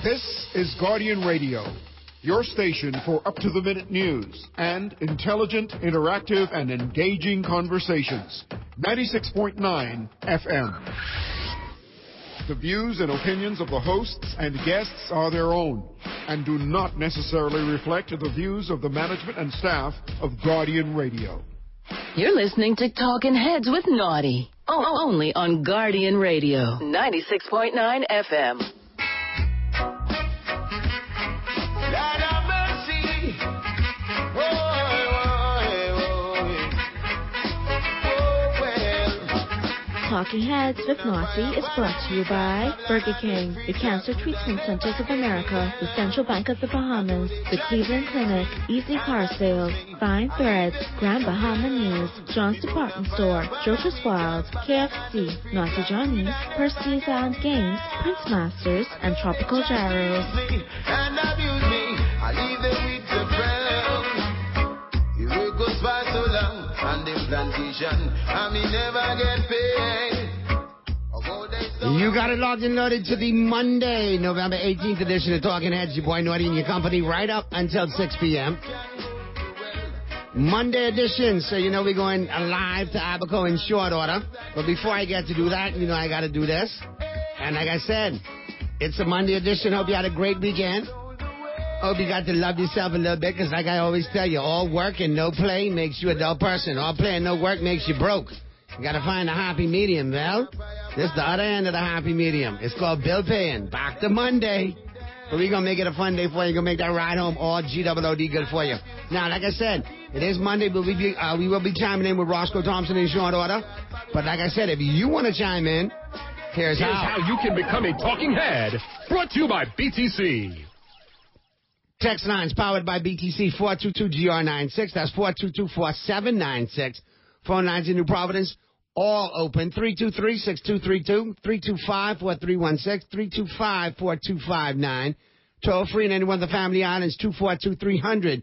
This is Guardian Radio, your station for up-to-the-minute news and intelligent, interactive, and engaging conversations. 96.9 FM. The views and opinions of the hosts and guests are their own and do not necessarily reflect the views of the management and staff of Guardian Radio. You're listening to Talking Heads with Naughty, only on Guardian Radio, 96.9 FM. Talking Heads with Naughty is brought to you by Burger King, the Cancer Treatment Centers of America, the Central Bank of the Bahamas, the Cleveland Clinic, Easy Car Sales, Fine Threads, Grand Bahama News, John's Department Store, Joker's Wild, KFC, Naughty Johnny's, Percy's Island Games, Prince Masters, and Tropical Gyros. And abuse me, I leave them with the brown. You will go by so long. And the plantation, I mean never get paid. You got it logged and loaded to the Monday, November 18th edition of Talking Heads. Your boy Naughty and your company right up until 6 p.m. Monday edition, so you know we're going live to Abaco in short order. But before I get to do that, you know I got to do this. And like I said, it's a Monday edition. Hope you had a great weekend. Hope you got to love yourself a little bit, because like I always tell you, all work and no play makes you a dull person. All play and no work makes you broke. You got to find a happy medium, well. This is the other end of the happy medium. It's called bill paying. Back to Monday. But we're going to make it a fun day for you. We're going to make that ride home all GWOD good for you. Now, like I said, it is Monday, but we will be chiming in with Roscoe Thompson in short order. But like I said, if you want to chime in, here's how you can become a talking head. Brought to you by BTC. Text lines powered by BTC 422-GR96. That's 422-4796. Phone lines in New Providence, all open. 323-6232, 325-4316, 325-4259. Toll free in any one of the family islands, 242-300-5720,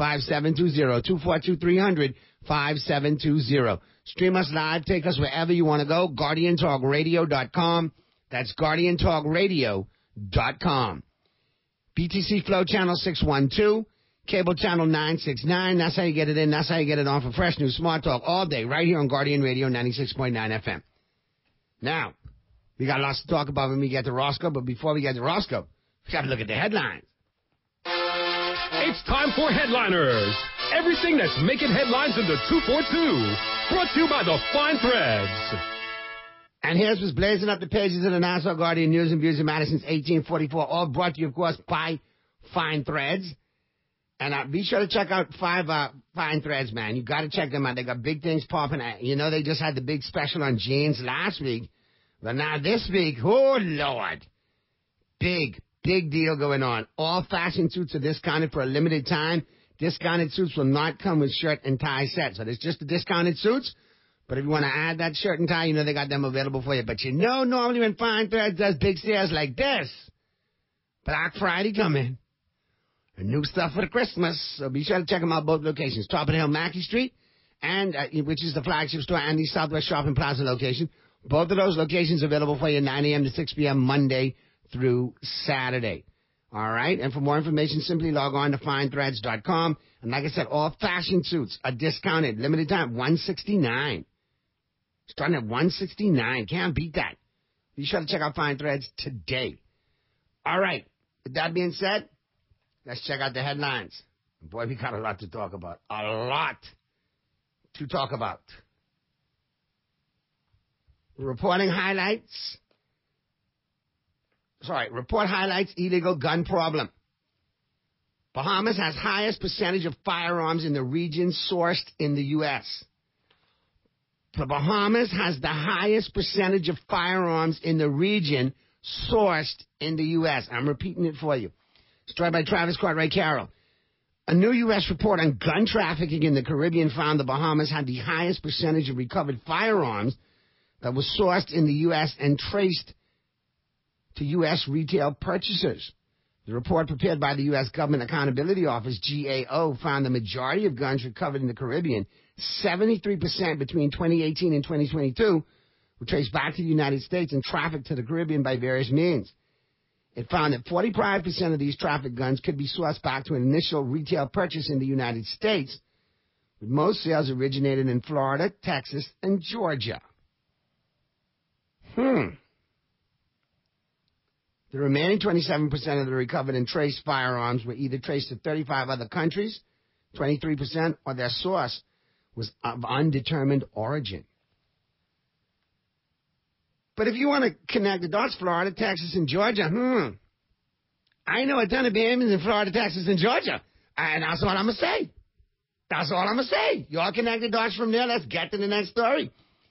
242-300-5720. Stream us live. Take us wherever you want to go. GuardianTalkRadio.com. That's GuardianTalkRadio.com. BTC Flow Channel 612, Cable Channel 969. That's how you get it in. That's how you get it on for fresh news, smart talk all day, right here on Guardian Radio 96.9 FM. Now, we got lots to talk about when we get to Roscoe, but before we get to Roscoe, we got to look at the headlines. It's time for Headliners. Everything that's making headlines in the 242. Brought to you by the Fine Threads. And here's what's blazing up the pages of the Nassau Guardian News and Views of Madison since 1844, all brought to you, of course, by Fine Threads. And be sure to check out Fine Threads, man. You got to check them out. They got big things popping. You know, they just had the big special on jeans last week. But now this week, oh, Lord, big deal going on. All fashion suits are discounted for a limited time. Discounted suits will not come with shirt and tie sets. So there's just the discounted suits. But if you want to add that shirt and tie, you know they got them available for you. But you know, normally when Fine Threads does big sales like this, Black Friday coming, and new stuff for the Christmas. So be sure to check them out, both locations. Top of the Hill, Mackey Street, and which is the flagship store, and the Southwest Shopping Plaza location. Both of those locations available for you 9 a.m. to 6 p.m. Monday through Saturday. All right? And for more information, simply log on to FineThreads.com. And like I said, all fashion suits are discounted. Limited time, $169. Starting at $169. Can't beat that. Be sure to check out Fine Threads today. All right. With that being said, let's check out the headlines. Boy, we got a lot to talk about. A lot to talk about. Report highlights illegal gun problem. Bahamas has highest percentage of firearms in the region sourced in the U.S. The Bahamas has the highest percentage of firearms in the region sourced in the U.S. I'm repeating it for you. Story by Travis Cartwright-Carroll. A new U.S. report on gun trafficking in the Caribbean found the Bahamas had the highest percentage of recovered firearms that was sourced in the U.S. and traced to U.S. retail purchasers. The report prepared by the U.S. Government Accountability Office, GAO, found the majority of guns recovered in the Caribbean, 73% between 2018 and 2022, were traced back to the United States and trafficked to the Caribbean by various means. It found that 45% of these traffic guns could be sourced back to an initial retail purchase in the United States, with most sales originated in Florida, Texas, and Georgia. The remaining 27% of the recovered and traced firearms were either traced to 35 other countries, 23%, or their source was of undetermined origin. But if you want to connect the dots, Florida, Texas, and Georgia, I know a ton of Bahamians in Florida, Texas, and Georgia. And that's all I'm going to say. That's all I'm going to say. You all connect the dots from there. Let's get to the next story.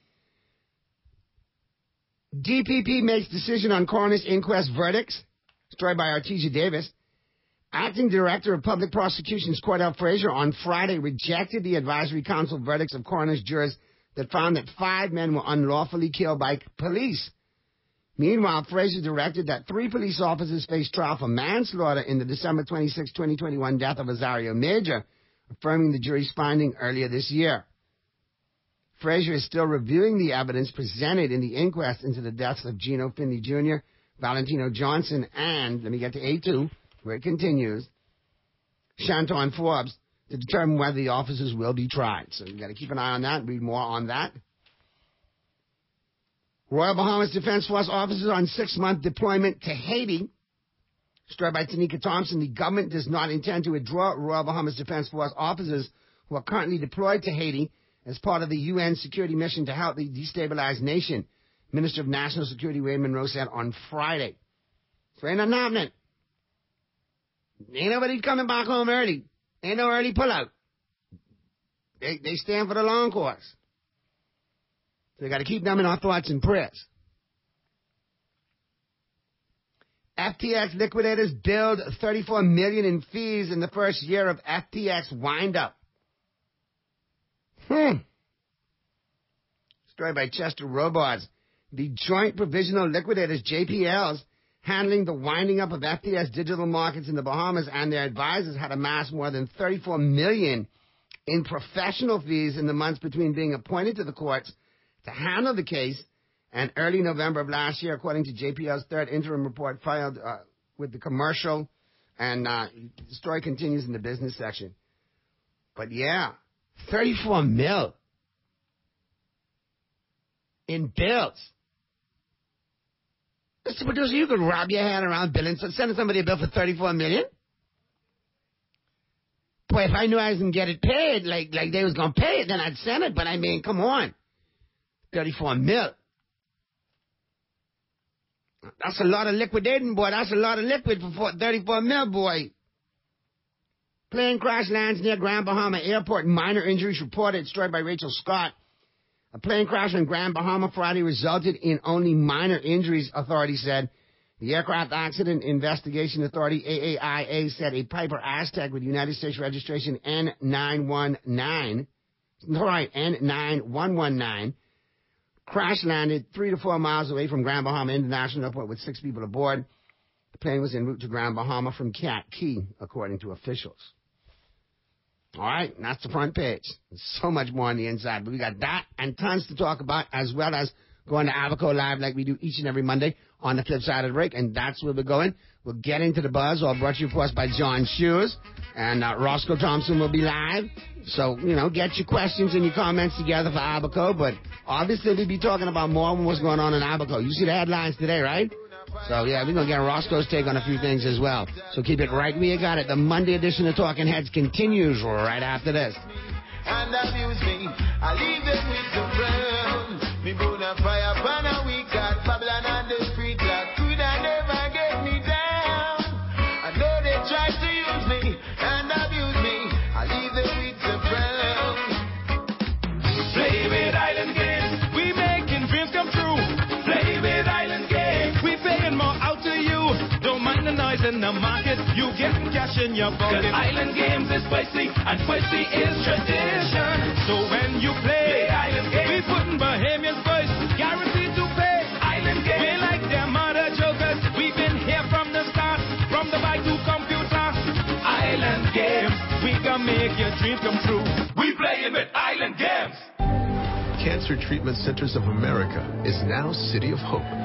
DPP makes decision on coroner's inquest verdicts. Story by Artesia Davis. Acting Director of Public Prosecutions Cordell Frazier on Friday rejected the advisory council verdicts of coroner's jurors that found that 5 men were unlawfully killed by police. Meanwhile, Frazier directed that 3 police officers face trial for manslaughter in the December 26, 2021 death of Azario Major, affirming the jury's finding earlier this year. Frazier is still reviewing the evidence presented in the inquest into the deaths of Gino Finley Jr., Valentino Johnson, and, let me get to A2, where it continues, Shanton Forbes, to determine whether the officers will be tried. So you've got to keep an eye on that and read more on that. Royal Bahamas Defense Force officers on 6-month deployment to Haiti. Story by Tanika Thompson. The government does not intend to withdraw Royal Bahamas Defense Force officers who are currently deployed to Haiti as part of the UN security mission to help the destabilized nation, Minister of National Security Wade Monroe said on Friday. So ain't nothing happening. Ain't nobody coming back home early. Ain't no early pullout. They stand for the long course. So we got to keep them in our thoughts and prayers. FTX liquidators billed $34 million in fees in the first year of FTX wind-up. Story by Chester Robards. The Joint Provisional Liquidators, JPLs, handling the winding up of FTX digital markets in the Bahamas and their advisors had amassed more than $34 million in professional fees in the months between being appointed to the courts to handle the case and early November of last year, according to JPL's third interim report filed with the commercial. And the story continues in the business section. But yeah, $34 million in bills. Mr. Producer, you could wrap your head around billing, so sending somebody a bill for $34 million. Boy, if I knew I was going to get it paid, like they was going to pay it, then I'd send it. But I mean, come on. $34 million. That's a lot of liquidating, boy. That's a lot of liquid for $34 million, boy. Plane crash lands near Grand Bahama Airport. Minor injuries reported. Story by Rachel Scott. A plane crash in Grand Bahama Friday resulted in only minor injuries, authorities said. The Aircraft Accident Investigation Authority, AAIA, said a Piper Aztec with United States registration N919 crash landed 3 to 4 miles away from Grand Bahama International Airport with 6 people aboard. The plane was en route to Grand Bahama from Cat Key, according to officials. All right, and that's the front page. There's so much more on the inside, but we got that and tons to talk about, as well as going to Abaco Live like we do each and every Monday on the flip side of the break, and that's where we're going. We'll get into the buzz, all brought to you, of course, by John Shoes, and Roscoe Thompson will be live. So, get your questions and your comments together for Abaco, but obviously we'll be talking about more of what's going on in Abaco. You see the headlines today, right? So, yeah, we're going to get Roscoe's take on a few things as well. So keep it right where you got it. The Monday edition of Talking Heads continues right after this. And abuse me, I leave them with the realm. Me burn a fire, burn a week at Babylon on the street, that could I never get me down. I know they try to use me and abuse me, I leave them with the realm. Play with island games, we making dreams come true. Play with island games, we paying more out to you. Don't mind the noise in the market, you getting cash in your pocket. 'Cause island games is spicy, and spicy is tradition. So when you play island games, we putting Bahamians first, guaranteed to pay. Island games, we like them mother jokers. We've been here from the start, from the bike to computer. Island games, we can make your dreams come true. We play it with island games. Cancer Treatment Centers of America is now City of Hope.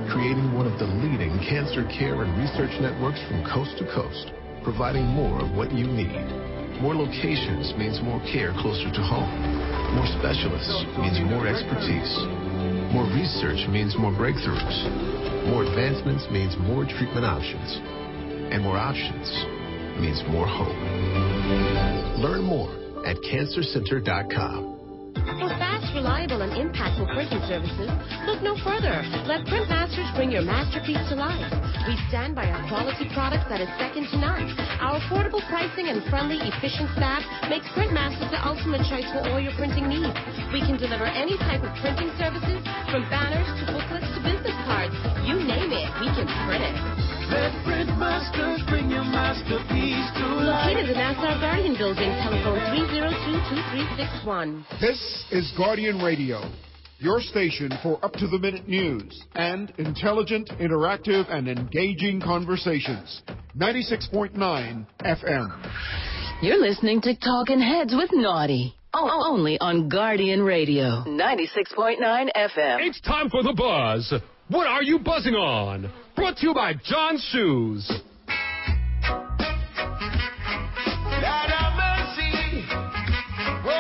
creating one of the leading cancer care and research networks from coast to coast, providing more of what you need. More locations means more care closer to home. More specialists means more expertise. More research means more breakthroughs. More advancements means more treatment options. And more options means more hope. Learn more at cancercenter.com. For fast, reliable, and impactful printing services, look no further. Let Printmasters bring your masterpiece to life. We stand by our quality products that is second to none. Our affordable pricing and friendly, efficient staff makes Printmasters the ultimate choice for all your printing needs. We can deliver any type of printing services, from banners to booklets to business cards. You name it, we can print it. Let Printmasters bring your masterpiece to life. Located in Nassau Guardian Building, telephone 302-2361. This is Guardian Radio, your station for up-to-the-minute news and intelligent, interactive, and engaging conversations. 96.9 FM. You're listening to Talking Heads with Naughty. Only on Guardian Radio. 96.9 FM. It's time for the buzz. What are you buzzing on? Brought to you by John's Shoes. Lord have mercy. Oh,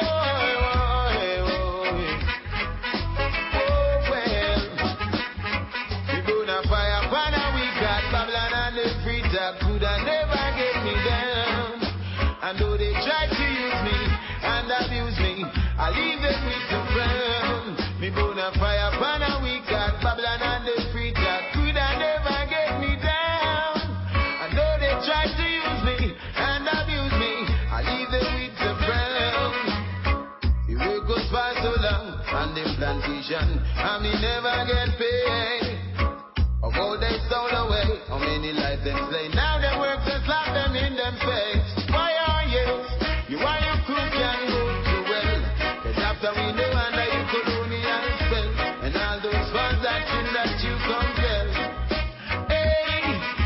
well. We burn a fire, we got Babylon and the free talk could have never get me down. And though they try to use me and abuse me, I leave them with the ground. Me burn a fire, we got Babylon and the free talk could have never get me down. And though they try to use me and abuse me, I leave them with the ground. The work goes for so long on them plantation, and me never get paid. Of all they stole away, how many lives them slay? Now them work to slap them in them face. Why are you are you cook and go to well? Cause after we know under you colonial spell, and all those funds that you compel. Hey,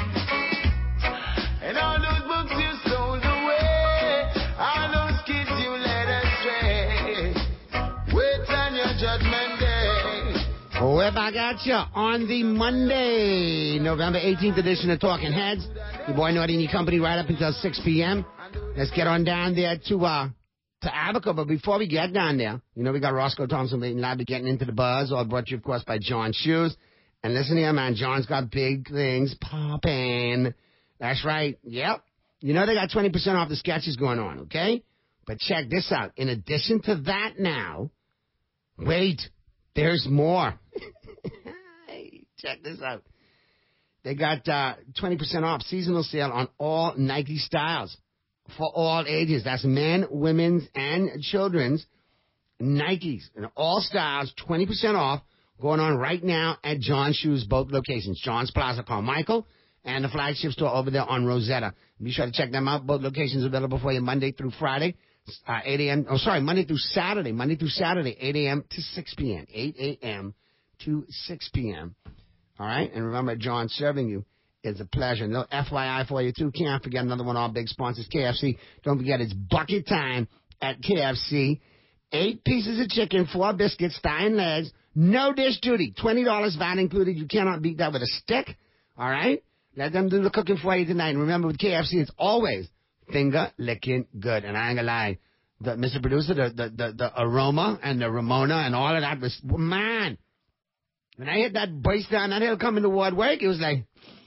and all those books you stole away, all those kids you led astray. Wait on your judgment day. Web I got you on the Monday, November 18th edition of Talking Heads. Your boy Naughty and your company right up until 6 p.m. Let's get on down there to Abaco. But before we get down there, you know, we got Roscoe Thompson waiting live to getting into the buzz, all brought to you, of course, by John's Shoes. And listen here, man, John's got big things popping. That's right. Yep. You know they got 20% off the sketches going on, okay? But check this out. In addition to that now, wait, there's more. Check this out. They got 20% off seasonal sale on all Nike styles for all ages. That's men, women's, and children's Nikes. And all styles, 20% off, going on right now at John's Shoes, both locations. John's Plaza Carmichael and the flagship store over there on Rosetta. Be sure to check them out. Both locations available for you Monday through Friday, 8 a.m. Oh, sorry, Monday through Saturday, 8 a.m. to 6 p.m. 8 a.m. to 6 p.m. All right? And remember, John serving you is a pleasure. No FYI for you, too. Can't forget another one of our big sponsors, KFC. Don't forget, it's bucket time at KFC. 8 pieces of chicken, 4 biscuits, thigh and legs, no dish duty, $20 VAT included. You cannot beat that with a stick. All right? Let them do the cooking for you tonight. And remember, with KFC, it's always finger-licking good. And I ain't gonna lie, Mr. Producer, the aroma and the Ramona and all of that was, man, when I hit that base down that hill coming toward work, it was like,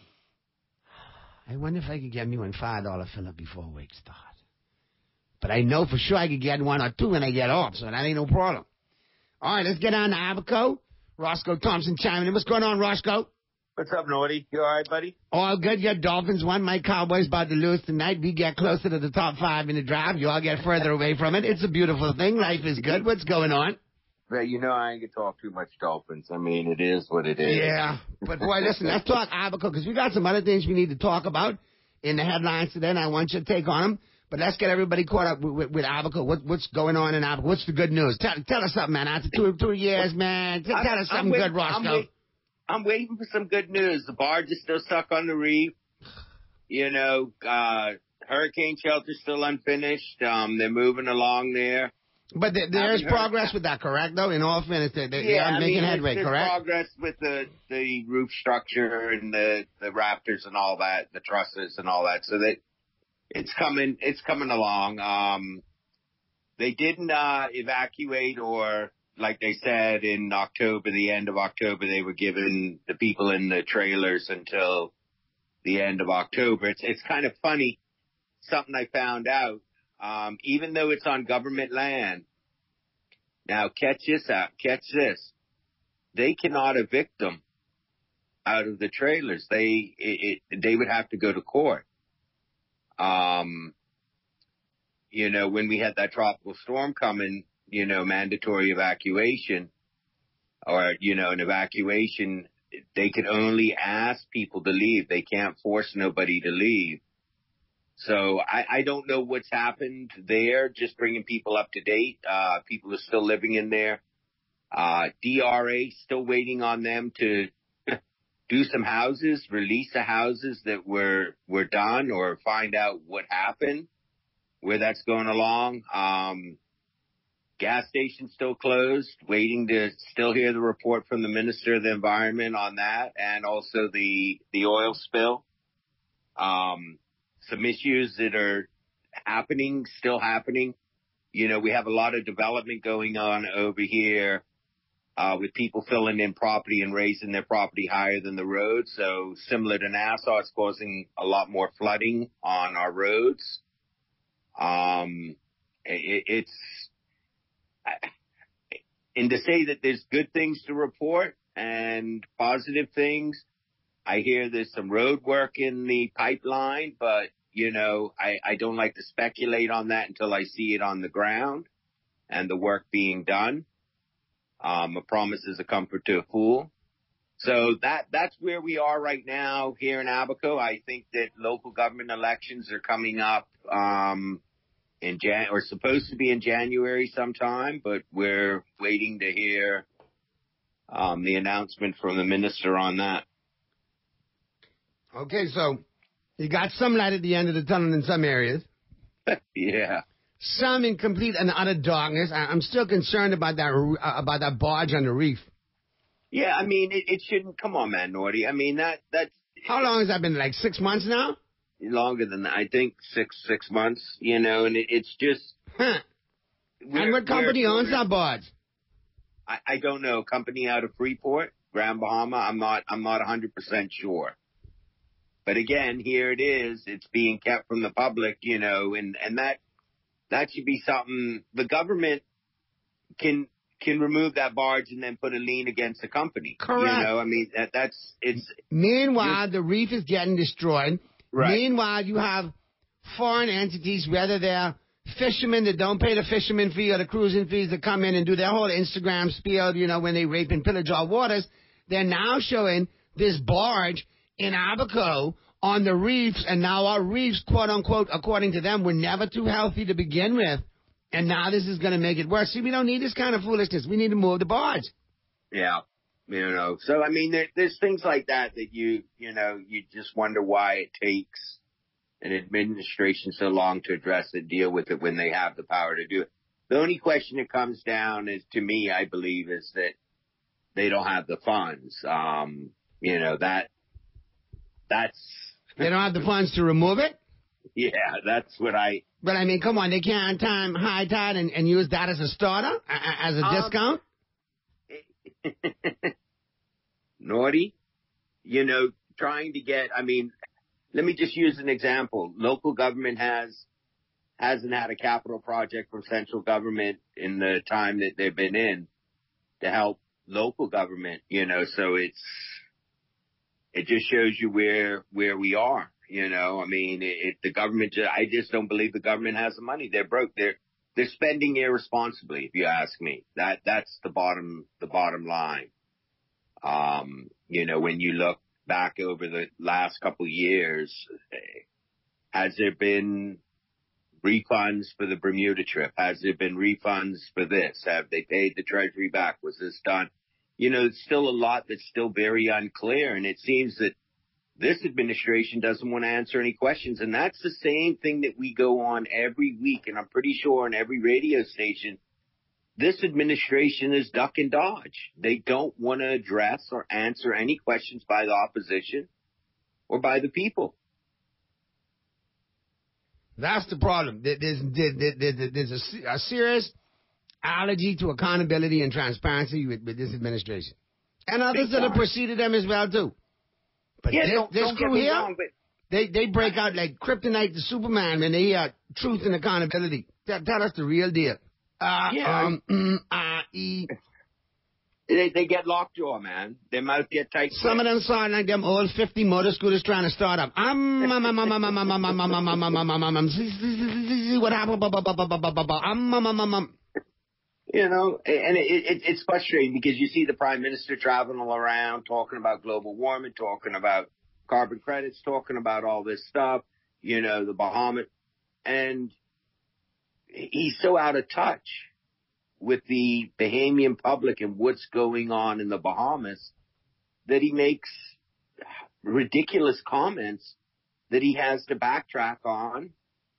I wonder if I could get me one $5 fill-up before work start. But I know for sure I could get 1 or 2 when I get off, so that ain't no problem. All right, let's get on to Abaco. Roscoe Thompson chiming in. What's going on, Roscoe? What's up, Naughty? You all right, buddy? All good. Your Dolphins won. My Cowboys about to lose tonight. We get closer to the top 5 in the draft. You all get further away from it. It's a beautiful thing. Life is good. What's going on? Well, you know I ain't going to talk too much Dolphins. I mean, it is what it is. Yeah. But, boy, listen, let's talk Abaco because we got some other things we need to talk about in the headlines today, and I want you to take on them. But let's get everybody caught up with Abaco. What's going on in Abaco? What's the good news? Tell us something, man. After 2 years, man. Tell us something good, Roscoe. I'm waiting for some good news. The barge is still stuck on the reef. You know, hurricane shelter's still unfinished. They're moving along there. But there's progress with that, correct, though? In all fairness, they are making headway, there's correct? Progress with the roof structure and the rafters and all that, the trusses and all that. So that it's coming along. They didn't evacuate, or like they said in October, the end of October, they were giving the people in the trailers until the end of October. It's kind of funny, something I found out. Even though it's on government land, now catch this, they cannot evict them out of the trailers. They would have to go to court. You know, when we had that tropical storm coming, you know, mandatory evacuation, or, you know, an evacuation, they could only ask people to leave. They can't force nobody to leave. So I don't know what's happened there, just bringing people up to date. People are still living in there. DRA still waiting on them to do some houses, release the houses that were done, or find out what happened, where that's going along. Gas stations still closed, waiting to still hear the report from the Minister of the Environment on that, and also the oil spill. Some issues that are still happening. You know, we have a lot of development going on over here with people filling in property and raising their property higher than the road. So similar to Nassau, it's causing a lot more flooding on our roads. And to say that there's good things to report and positive things, I hear there's some road work in the pipeline, but, you know, I don't like to speculate on that until I see it on the ground and the work being done. A promise is a comfort to a fool. So that's where we are right now here in Abaco. I think that local government elections are coming up or supposed to be in January sometime, but we're waiting to hear the announcement from the minister on that. Okay, so you got some light at the end of the tunnel in some areas. Yeah. Some in complete and utter darkness. I'm still concerned about that barge on the reef. Yeah, I mean, it shouldn't. Come on, man, Norty. I mean, that's. How long has that been? Like 6 months now? Longer than that. I think six months. You know, and it's just. Huh. And what company owns that barge? I don't know. Company out of Freeport, Grand Bahama. I'm not 100% sure. But again, here it is. It's being kept from the public, you know, and that should be something the government can remove that barge and then put a lien against the company. Correct. You know, I mean, it's. Meanwhile, the reef is getting destroyed. Right. Meanwhile, you have foreign entities, whether they're fishermen that don't pay the fisherman fee or the cruising fees, that come in and do their whole Instagram spiel, you know, when they rape and pillage our waters. They're now showing this barge in Abaco on the reefs, and now our reefs, quote unquote, according to them, were never too healthy to begin with, and now this is going to make it worse. See, we don't need this kind of foolishness. We need to move the barge. Yeah, you know. So I mean, there's things like that you just wonder why it takes an administration so long to address and deal with it when they have the power to do it. The only question that comes down is, to me, I believe, is that they don't have the funds. You know, that's. They don't have the funds to remove it? Yeah, that's what I... But, I mean, come on, they can't time high tide and use that as a starter, as a discount? Naughty, you know, trying to get... I mean, let me just use an example. Local government hasn't had a capital project from central government in the time that they've been in to help local government, you know, so it just shows you where we are, you know. I mean, the government, I just don't believe the government has the money. They're broke. They're spending irresponsibly, if you ask me. That's the bottom line. You know, when you look back over the last couple of years, has there been refunds for the Bermuda trip? Has there been refunds for this? Have they paid the Treasury back? Was this done? You know, it's still a lot that's still very unclear, and it seems that this administration doesn't want to answer any questions, and that's the same thing that we go on every week, and I'm pretty sure on every radio station this administration is duck and dodge. They don't want to address or answer any questions by the opposition or by the people. That's the problem. There's a serious allergy to accountability and transparency with this administration. And others that have preceded them as well, too. But don't get me wrong, but they break out like kryptonite to Superman when they hear truth and accountability. Tell us the real deal. They get lockjaw, man. Their mouth get tight. Some of them sound like them old 50 motor scooters trying to start up. What happened? You know, and it's frustrating because you see the Prime Minister traveling all around talking about global warming, talking about carbon credits, talking about all this stuff, you know, the Bahamas. And he's so out of touch with the Bahamian public and what's going on in the Bahamas that he makes ridiculous comments that he has to backtrack on.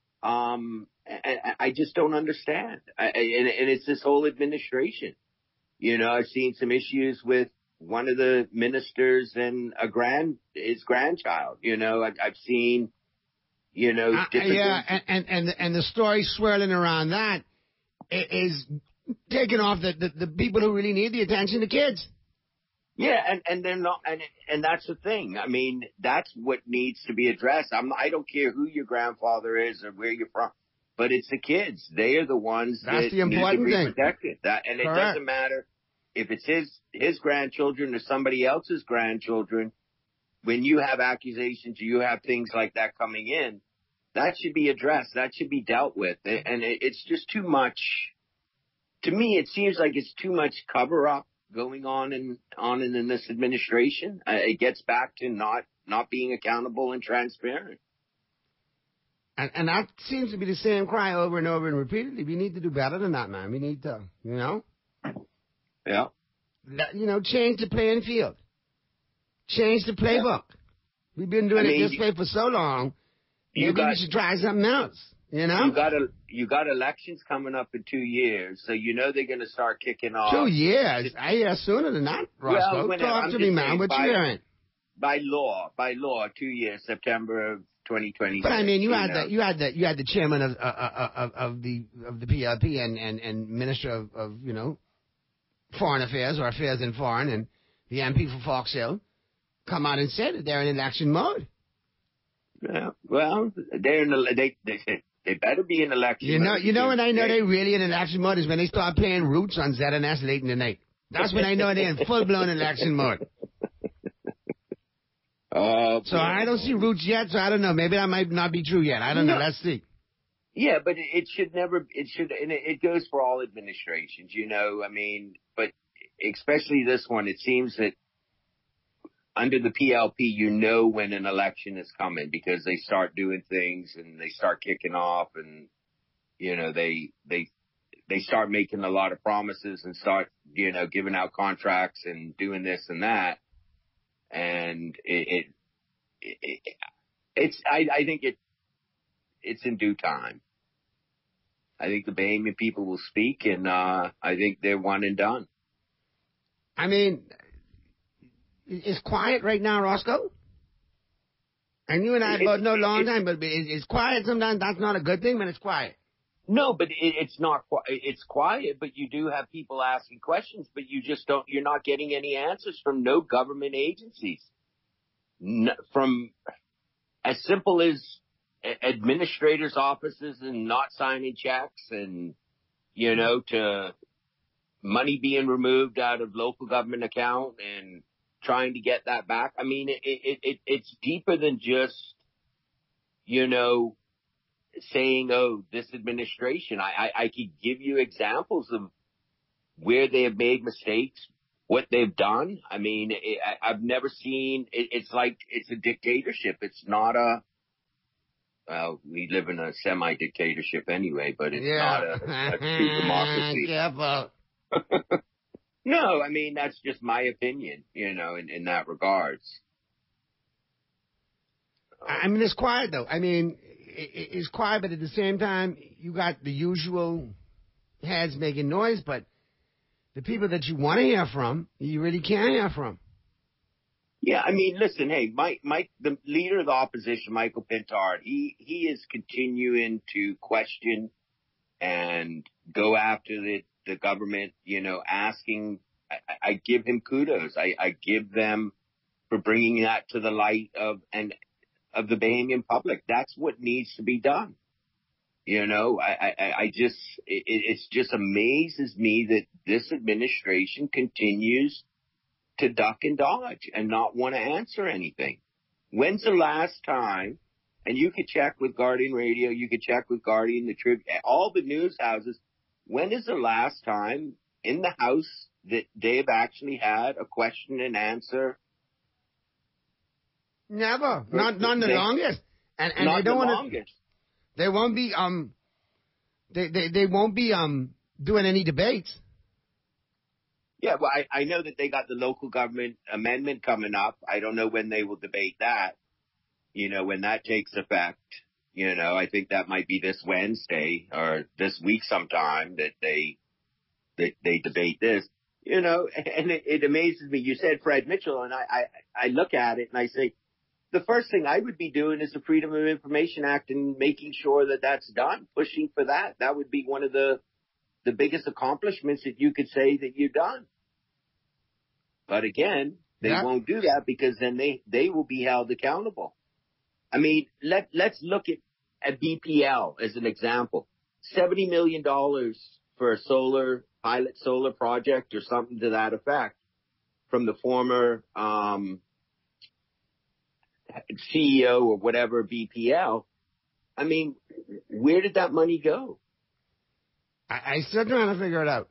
I just don't understand. And it's this whole administration. You know, I've seen some issues with one of the ministers and his grandchild. You know, I've seen, you know, different things. And the story swirling around that is taking off the people who really need the attention, the kids. Yeah, and they're not, and that's the thing. I mean, that's what needs to be addressed. I don't care who your grandfather is or where you're from, but it's the kids. They are the ones that the important need to be thing. protected. And it doesn't matter if it's his grandchildren or somebody else's grandchildren. When you have accusations, you have things like that coming in, that should be addressed. That should be dealt with. And it's just too much. To me, it seems like it's too much cover up going on in this administration. It gets back to not being accountable and transparent. And that seems to be the same cry over and over and repeatedly. We need to do better than that, man. We need to, you know? Yeah. You know, change the playing field. Change the playbook. We've been doing it this way for so long. Maybe we should try something else, you know? You got elections coming up in 2 years, so you know they're going to start kicking off. 2 years? I hear sooner than that, Roscoe. Talk to me, man. What you hearing? By law, 2 years, September of 2020. But I mean, you had the chairman of the PLP and minister of you know, foreign affairs or affairs in foreign, and the MP for Fox Hill come out and said that they're in election mode. Yeah, well, they better be in election mode. You know when I know they're really in election mode is when they start playing Roots on ZNS late in the night. That's when I know they're in full-blown election mode. So I don't see Roots yet, so I don't know. Maybe that might not be true yet. I don't know. Let's see. Yeah, but it should, and it goes for all administrations, you know, I mean, but especially this one, it seems that under the PLP, you know when an election is coming because they start doing things and they start kicking off and, you know, they start making a lot of promises and start, you know, giving out contracts and doing this and that. And I think it's in due time. I think the Bahamian people will speak, and I think they're one and done. I mean, it's quiet right now, Roscoe. And you and I both know a long time, but it's quiet sometimes. That's not a good thing when it's quiet. No, but it's not. It's quiet, but you do have people asking questions, but you just don't. You're not getting any answers from no government agencies. From as simple as administrators' offices and not signing checks, and you know, to money being removed out of local government account and trying to get that back. I mean, it's deeper than just, you know, saying, oh, this administration. I could give you examples of where they have made mistakes, what they've done. I mean, I've never seen, it's like it's a dictatorship. It's not well, we live in a semi-dictatorship anyway, but it's not a true democracy. Careful. No, I mean, that's just my opinion, you know, in that regards. I mean, it's quiet, though. I mean, it's quiet, but at the same time, you got the usual heads making noise, but the people that you want to hear from, you really can't hear from. Yeah, I mean, listen, hey, Mike, the leader of the opposition, Michael Pintard, he is continuing to question and go after the government, asking. I give him kudos. I give them for bringing that to the light of the Bahamian public. That's what needs to be done. It just amazes me that this administration continues to duck and dodge and not want to answer anything. When's the last time, and you could check with Guardian Radio, you could check with Guardian, the Tribune, all the news houses, when is the last time in the House that they've actually had a question and answer? Never. Not the longest. And not they don't the want longest. They won't be they won't be doing any debates. Yeah, well, I know that they got the local government amendment coming up. I don't know when they will debate that. When that takes effect. I think that might be this Wednesday or this week sometime that they debate this. And it amazes me. You said Fred Mitchell, and I look at it and I say, the first thing I would be doing is the Freedom of Information Act and making sure that that's done, pushing for that. That would be one of the biggest accomplishments that you could say that you've done. But again, they won't do that because then they will be held accountable. I mean, let's look at BPL as an example. $70 million for a pilot solar project or something to that effect from the former CEO or whatever, BPL. I mean, where did that money go? I still trying to figure it out.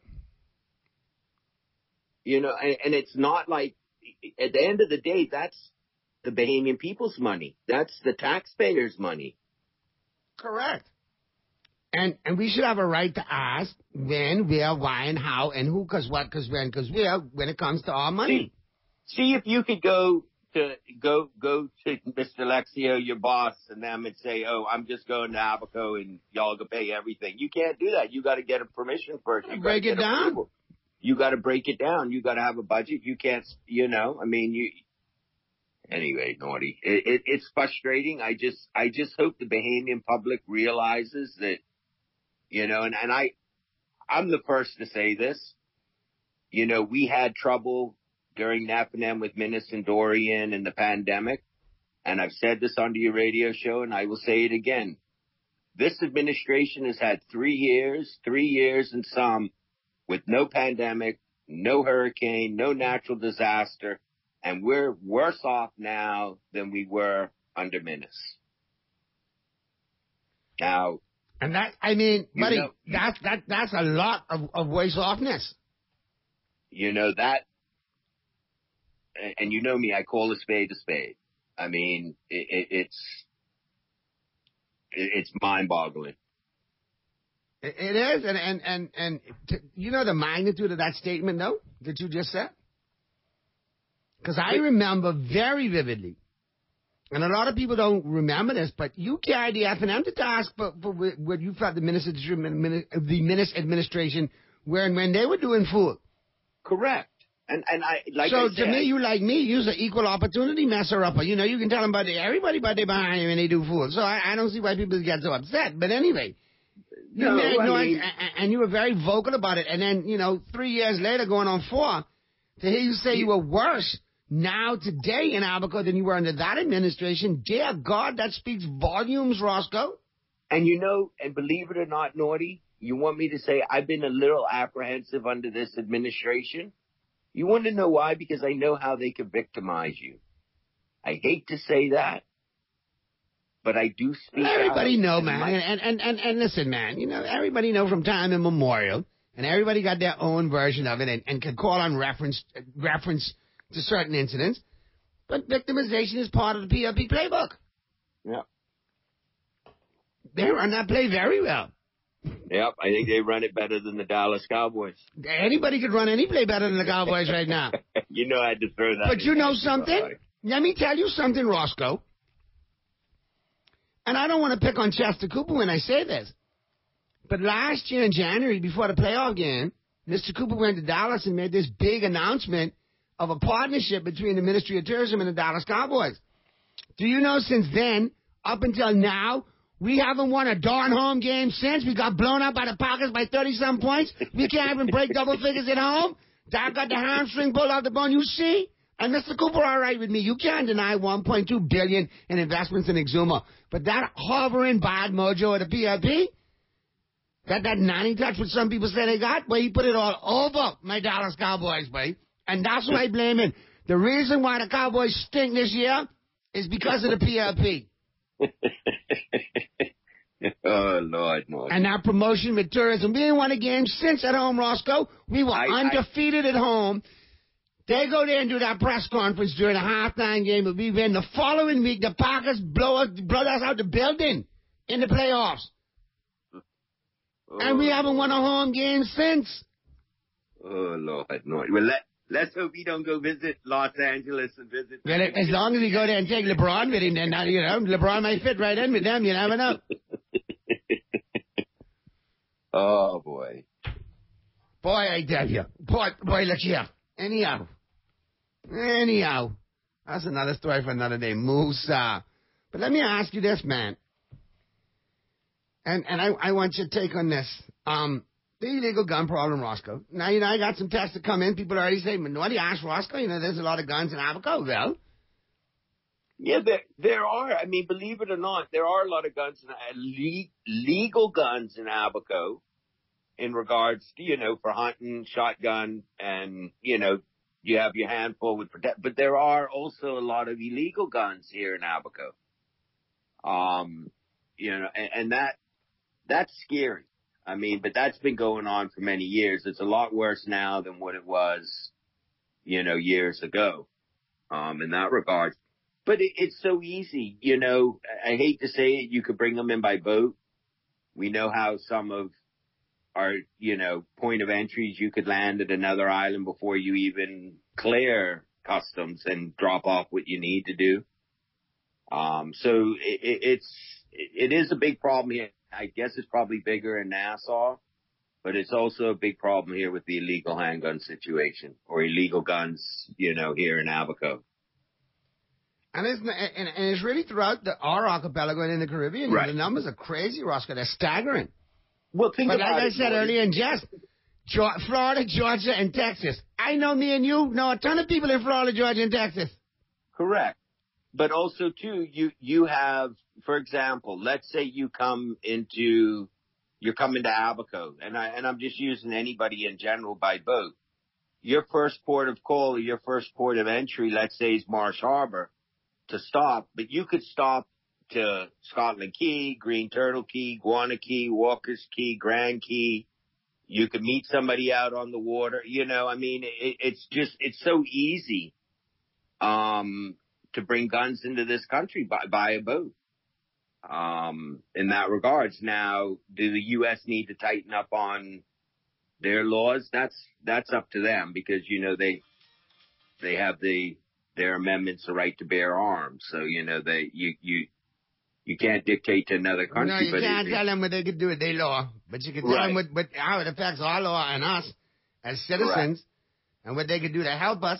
And it's not like, at the end of the day, that's the Bahamian people's money. That's the taxpayers' money. Correct. And we should have a right to ask when, where, why, and how, and who, because what, because when, because where, when it comes to our money. See if you could go to Mr. Alexio, your boss, and them and say, "Oh, I'm just going to Abaco and y'all go pay everything." You can't do that. You got to get a permission first. You break it down. Approval. You got to break it down. You got to have a budget. You can't, Anyway, Naughty, it's frustrating. I just hope the Bahamian public realizes that, and I'm the first to say this. We had trouble during NAFNM with Minister Dorian and the pandemic. And I've said this on your radio show, and I will say it again. This administration has had 3 years and some, with no pandemic, no hurricane, no natural disaster. And we're worse off now than we were under Minnis. Now, and that, buddy, that's a lot of worse offness. That, and me, I call a spade a spade. I mean, it's mind-boggling. It is, and the magnitude of that statement, though, that you just said? Because I remember very vividly, and a lot of people don't remember this, but you carried the FNM to task for what you felt the Minnis administration were and when they were doing food. Correct. And I like. So I said, to me, you like me, you're an equal opportunity messer upper. You can tell them about everybody about they behind you when they do food. So I don't see why people get so upset. But anyway, and you were very vocal about it. And then 3 years later, going on 4, to hear you say you were worse now today in Abaco than you were under that administration. Dear God, that speaks volumes, Roscoe. And and believe it or not, Naughty, you want me to say I've been a little apprehensive under this administration? You want to know why? Because I know how they could victimize you. I hate to say that, but I do speak. Everybody know, man. And listen, man, everybody know from time immemorial, and everybody got their own version of it and can call on reference to certain incidents. But victimization is part of the PLP playbook. Yeah. They run that play very well. Yep, I think they run it better than the Dallas Cowboys. Anybody could run any play better than the Cowboys right now. I had to throw that. But you know something? Let me tell you something, Roscoe. And I don't want to pick on Chester Cooper when I say this. But last year in January, before the playoff game, Mr. Cooper went to Dallas and made this big announcement of a partnership between the Ministry of Tourism and the Dallas Cowboys. Do you know since then, up until now, we haven't won a darn home game since? We got blown out by the Packers by 30-some points. We can't even break double figures at home. Dak got the hamstring pulled out the bone. You see? And Mr. Cooper, all right with me. You can't deny $1.2 billion in investments in Exuma. But that hovering bad mojo at the PLP, that nanny touch what some people say they got, boy, he put it all over my Dallas Cowboys, boy. And that's why I blame him. The reason why the Cowboys stink this year is because of the PLP. Oh, Lord. And that promotion with tourism. We ain't won a game since at home, Roscoe. We were undefeated at home. They go there and do that press conference during a halftime game, but we win. The following week, the Packers blow us out the building in the playoffs. And we haven't won a home game since. Oh, Lord. Well, let's hope he don't go visit Los Angeles and visit. Well, as long as he go there and take LeBron with him, then, LeBron might fit right in with them. You never know. Oh, boy. Boy, I tell you. Boy, look here. Anyhow, that's another story for another day. Musa. But let me ask you this, man. And I want your take on this. The illegal gun problem, Roscoe. Now, I got some texts that come in. People already say, Nobody asked Roscoe, there's a lot of guns in Abaco. Well, yeah, there are. I mean, believe it or not, there are a lot of guns, legal guns in Abaco in regards to, for hunting, shotgun, and, you have your handful with protect. But there are also a lot of illegal guns here in Abaco. And that's scary. I mean, but that's been going on for many years. It's a lot worse now than what it was, years ago, in that regard. But it's so easy, I hate to say it, you could bring them in by boat. We know how some of our, point of entries, you could land at another island before you even clear customs and drop off what you need to do. So it is a big problem here. I guess it's probably bigger in Nassau, but it's also a big problem here with the illegal handgun situation or illegal guns, here in Abaco. And it's really throughout our archipelago and in the Caribbean. Right. The numbers are crazy, Roscoe. They're staggering. Well, but like I said earlier in jest, Florida, Georgia, and Texas. I know me and you know a ton of people in Florida, Georgia, and Texas. Correct. But also, too, you have, for example, let's say you're coming to Abaco, and I'm just using anybody in general by boat. Your first port of call or your first port of entry, let's say, is Marsh Harbor to stop, but you could stop to Scotland Key, Green Turtle Key, Guana Key, Walker's Key, Grand Key. You could meet somebody out on the water. It's so easy to bring guns into this country by a boat. In that regards. Now, do the U.S. need to tighten up on their laws? That's up to them because, they have their amendments, the right to bear arms. So, you can't dictate to another country. No, you can't tell them what they could do with their law, but you can tell them how it affects our law and us as citizens and what they could do to help us,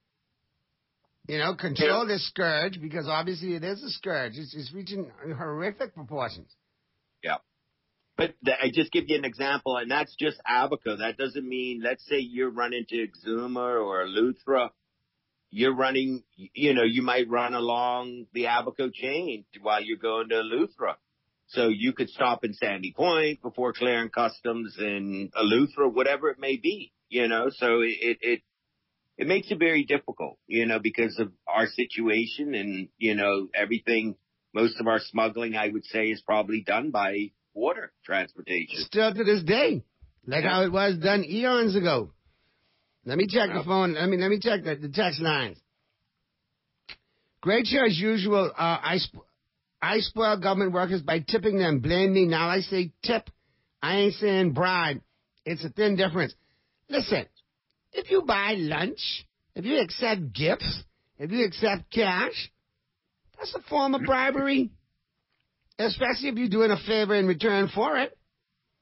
control this scourge, because obviously it is a scourge. It's reaching horrific proportions. Yeah. But I just give you an example, and that's just Abaco. That doesn't mean, let's say you're running to Exuma or Eleuthera. You're running, you might run along the Abaco chain while you're going to Eleuthera. So you could stop in Sandy Point before clearing customs in Eleuthera, whatever it may be, So it makes it very difficult, because of our situation and, everything. Most of our smuggling, I would say, is probably done by water transportation. Still to this day, how it was done eons ago. Let me check the phone. Let me check the text lines. Great show as usual. I spoil government workers by tipping them. Blame me. Now I say tip. I ain't saying bribe. It's a thin difference. Listen, if you buy lunch, if you accept gifts, if you accept cash, that's a form of bribery. Especially if you're doing a favor in return for it.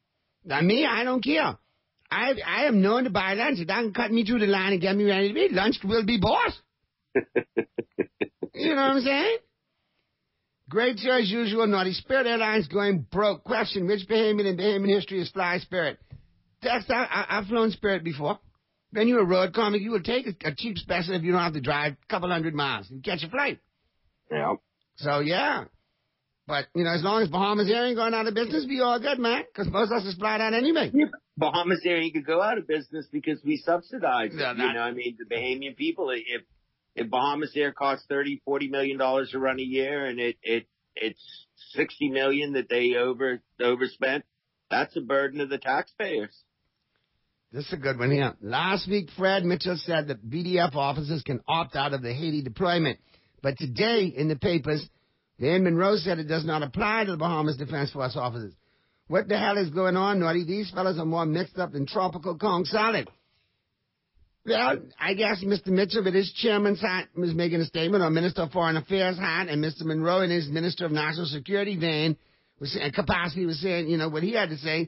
I don't care. I am known to buy lunch. If that can cut me through the line and get me ready to eat, lunch will be boss. You know what I'm saying? Great show as usual, Naughty. Spirit Airlines going broke. Question, which Bahamian in Bahamian history is Fly Spirit? Text, I've flown Spirit before. When you're a road comic, you will take a cheap special if you don't have to drive a couple hundred miles and catch a flight. Yeah. So, yeah. But, as long as Bahamas Air ain't going out of business, be all good, man, because most of us is fly out anyway. Yeah, Bahamas Air, you could go out of business because we subsidize it. The Bahamian people, if Bahamas Air costs $30-40 million to run a year and it's $60 million that they overspent, that's a burden of the taxpayers. This is a good one here. Last week, Fred Mitchell said that BDF officers can opt out of the Haiti deployment. But today, in the papers, Van Monroe said it does not apply to the Bahamas Defense Force officers. What the hell is going on, Naughty? These fellas are more mixed up than tropical Kong salad. Well, I guess Mr. Mitchell, with his chairman's hat, was making a statement, or Minister of Foreign Affairs hat, and Mr. Monroe in his Minister of National Security vein, capacity was saying, what he had to say.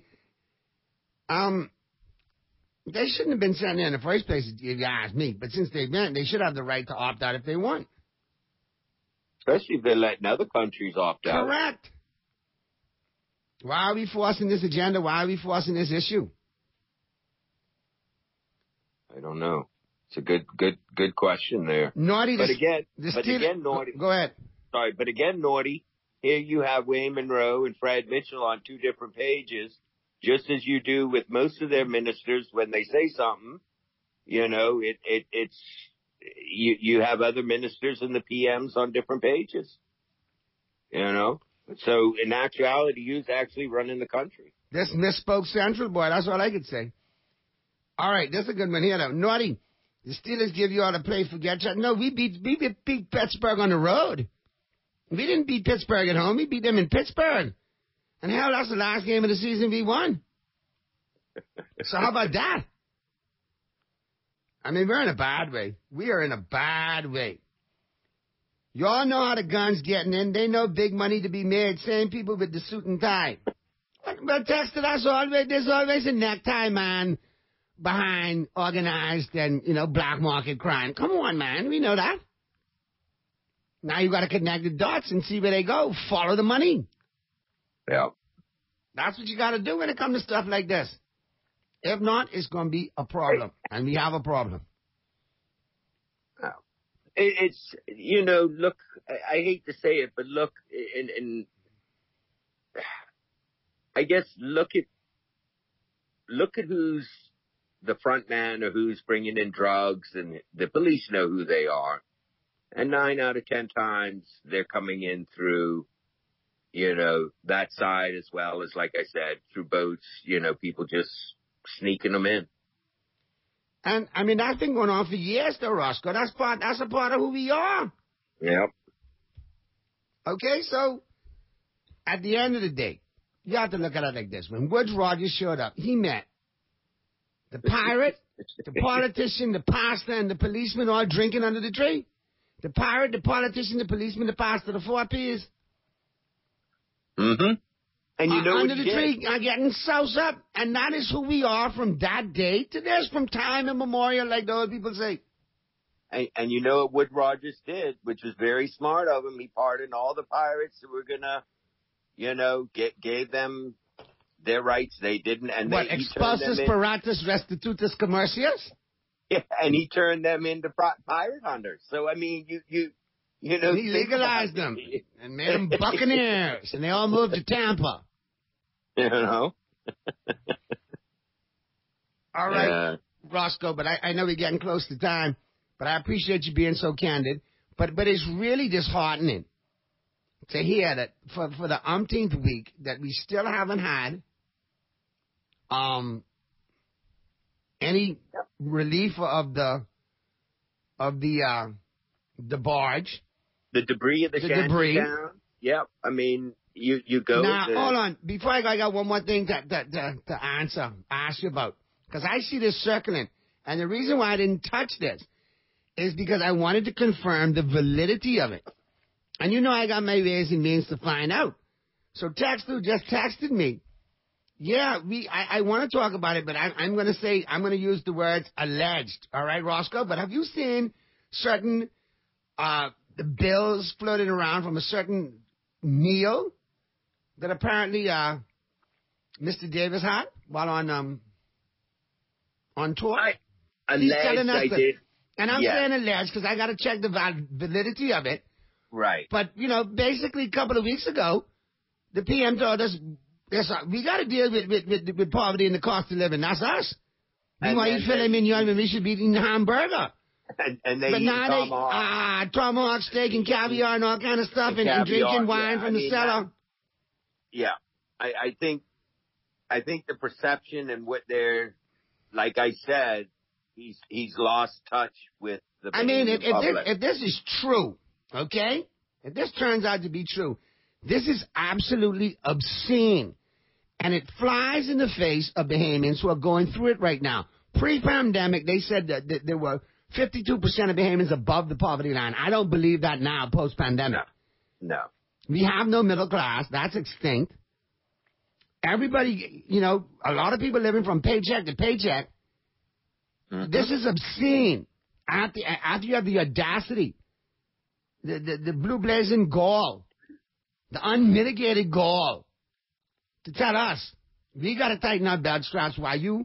They shouldn't have been sent there in the first place, if you ask me. But since they've been, they should have the right to opt out if they want. Especially if they're letting other countries opt out. Correct. Why are we forcing this agenda? Why are we forcing this issue? I don't know. It's a good question there. Naughty. Naughty. Go ahead. Sorry, but again, Naughty. Here you have Wayne Monroe and Fred Mitchell on two different pages, just as you do with most of their ministers when they say something. It's you have other ministers and the PMs on different pages. So in actuality, who's actually running the country? This misspoke Central, boy. That's all I could say. All right, this is a good one here, though. Naughty, the Steelers give you all the play for get shot. No, we beat Pittsburgh on the road. We didn't beat Pittsburgh at home. We beat them in Pittsburgh. And hell, that's the last game of the season we won. So how about that? I mean, we're in a bad way. We are in a bad way. Y'all know how the guns getting in. They know big money to be made. Same people with the suit and tie. But texted us there's always a necktie man behind organized and, black market crime. Come on, man. We know that. Now you got to connect the dots and see where they go. Follow the money. Yeah. That's what you got to do when it comes to stuff like this. If not, it's going to be a problem. And we have a problem. It's, look, I hate to say it, but look, I guess look at who's the front man or who's bringing in drugs, and the police know who they are. And 9 out of 10 times they're coming in through, that side, as well as, like I said, through boats, people just sneaking them in. And, I mean, that's been going on for years, though, Roscoe. That's a part of who we are. Yep. Okay, so, at the end of the day, you have to look at it like this. When Woodes Rogers showed up, he met the pirate, the politician, the pastor, and the policeman all drinking under the tree. The pirate, the politician, the policeman, the pastor, the 4 Ps. Mm-hmm. And under the tree are getting soused up. And that is who we are from that day to this, from time immemorial, like the old people say. And you know what Wood Rogers did, which was very smart of him. He pardoned all the pirates who were going to, gave them their rights. They didn't. And what, expulsus paratus restitutus commercius? Yeah, and he turned them into pirate hunters. So, I mean, you he legalized them and made them buccaneers, and they all moved to Tampa. All right, Roscoe, but I know we're getting close to time, but I appreciate you being so candid. But it's really disheartening to hear that for the umpteenth week that we still haven't had any relief of the barge. The debris of the shanty town. Yep. I mean, you go. Now, hold on. Before I go, I got one more thing to ask you about. Because I see this circling. And the reason why I didn't touch this is because I wanted to confirm the validity of it. And I got my ways and means to find out. So Texter just texted me Yeah, I want to talk about it, but I'm going to use the words alleged. All right, Roscoe? But have you seen certain the bills floating around from a certain meal that apparently Mr. Davis had while on tour? He's telling us did. And I'm saying alleged because I got to check the validity of it. Right. But, basically a couple of weeks ago, the PM told us, we got to deal with poverty and the cost of living. That's us. We want to eat filet mignon when we should be eating hamburger. And they but eat now tomahawk. Tomahawk steak and caviar and all kind of stuff and drinking wine from the cellar. I think the perception and what they're, like I said, he's lost touch with the public. If this is true, okay? If this turns out to be true, this is absolutely obscene. And it flies in the face of Bahamians who are going through it right now. Pre-pandemic, they said that there were 52% of Bahamians above the poverty line. I don't believe that now, post-pandemic. No. We have no middle class. That's extinct. Everybody, a lot of people living from paycheck to paycheck. Mm-hmm. This is obscene. After you have the audacity, the blue blazing gall, the unmitigated gall, to tell us we got to tighten our belt straps while you